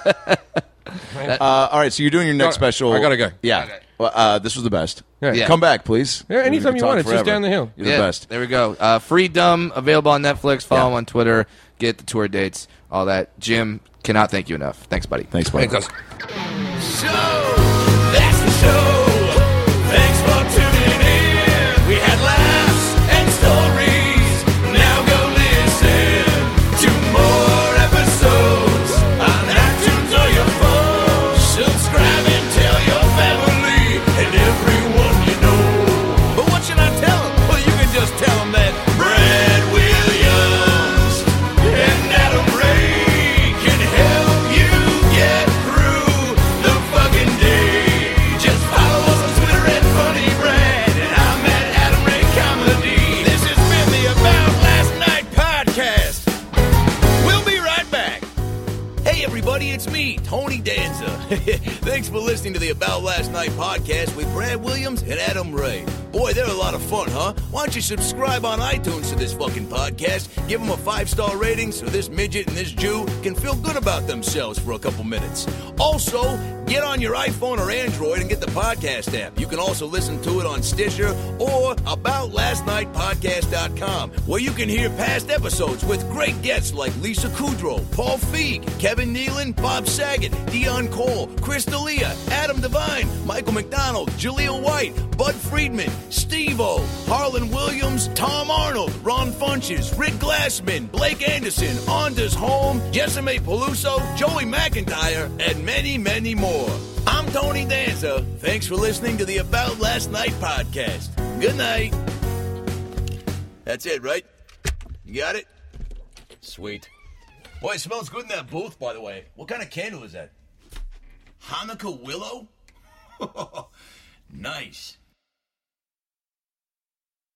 Uh, all right, so you're doing your next Got- special. I gotta go. Yeah. Well, uh, this was the best. Yeah. Yeah. Come back, please. Yeah, anytime We you could want. talk It's just forever. down the hill. You're Yeah, the best. There we go. Uh, Freedom available on Netflix. Follow Yeah. him on Twitter. Get the tour dates. All that. Jim, cannot thank you enough. Thanks, buddy. Thanks, buddy. Thanks, guys. So, that's the show. Thanks for tuning in. We had laughs and stories. Now go listen to more episodes on iTunes or your phone. Subscribe and tell your family and everyone you know. But what should I tell them? Well, you can just tell them that Brad Williams and Adam Ray can help you get through the fucking day. Just follow us on Twitter at Funny Brad, and I'm at Adam Ray Comedy. This has been the About Last Night podcast. We'll be right back. Hey everybody, it's me, Tony Danza. Thanks for listening to the About Last Night podcast with Brad Williams and Adam Ray. Boy, they're a lot of fun, huh? Why don't you subscribe on iTunes to this fucking podcast, give them a five-star rating so this midget and this Jew can feel good about themselves for a couple minutes. Also, Get on your iPhone or Android and get the podcast app. You can also listen to it on Stitcher or about last night podcast dot com, where you can hear past episodes with great guests like Lisa Kudrow, Paul Feig, Kevin Nealon, Bob Saget, Dion Cole, Chris D'Elia, Adam Devine, Michael McDonald, Jaleel White, Bud Friedman, Steve-O, Harlan Williams, Tom Arnold, Ron Funches, Rick Glassman, Blake Anderson, Anders Holm, Jessime Peluso, Joey McIntyre, and many, many more. I'm Tony Danza. Thanks for listening to the About Last Night podcast. Good night. That's it, right? You got it? Sweet. Boy, it smells good in that booth, by the way. What kind of candle is that? Hanukkah willow? Nice.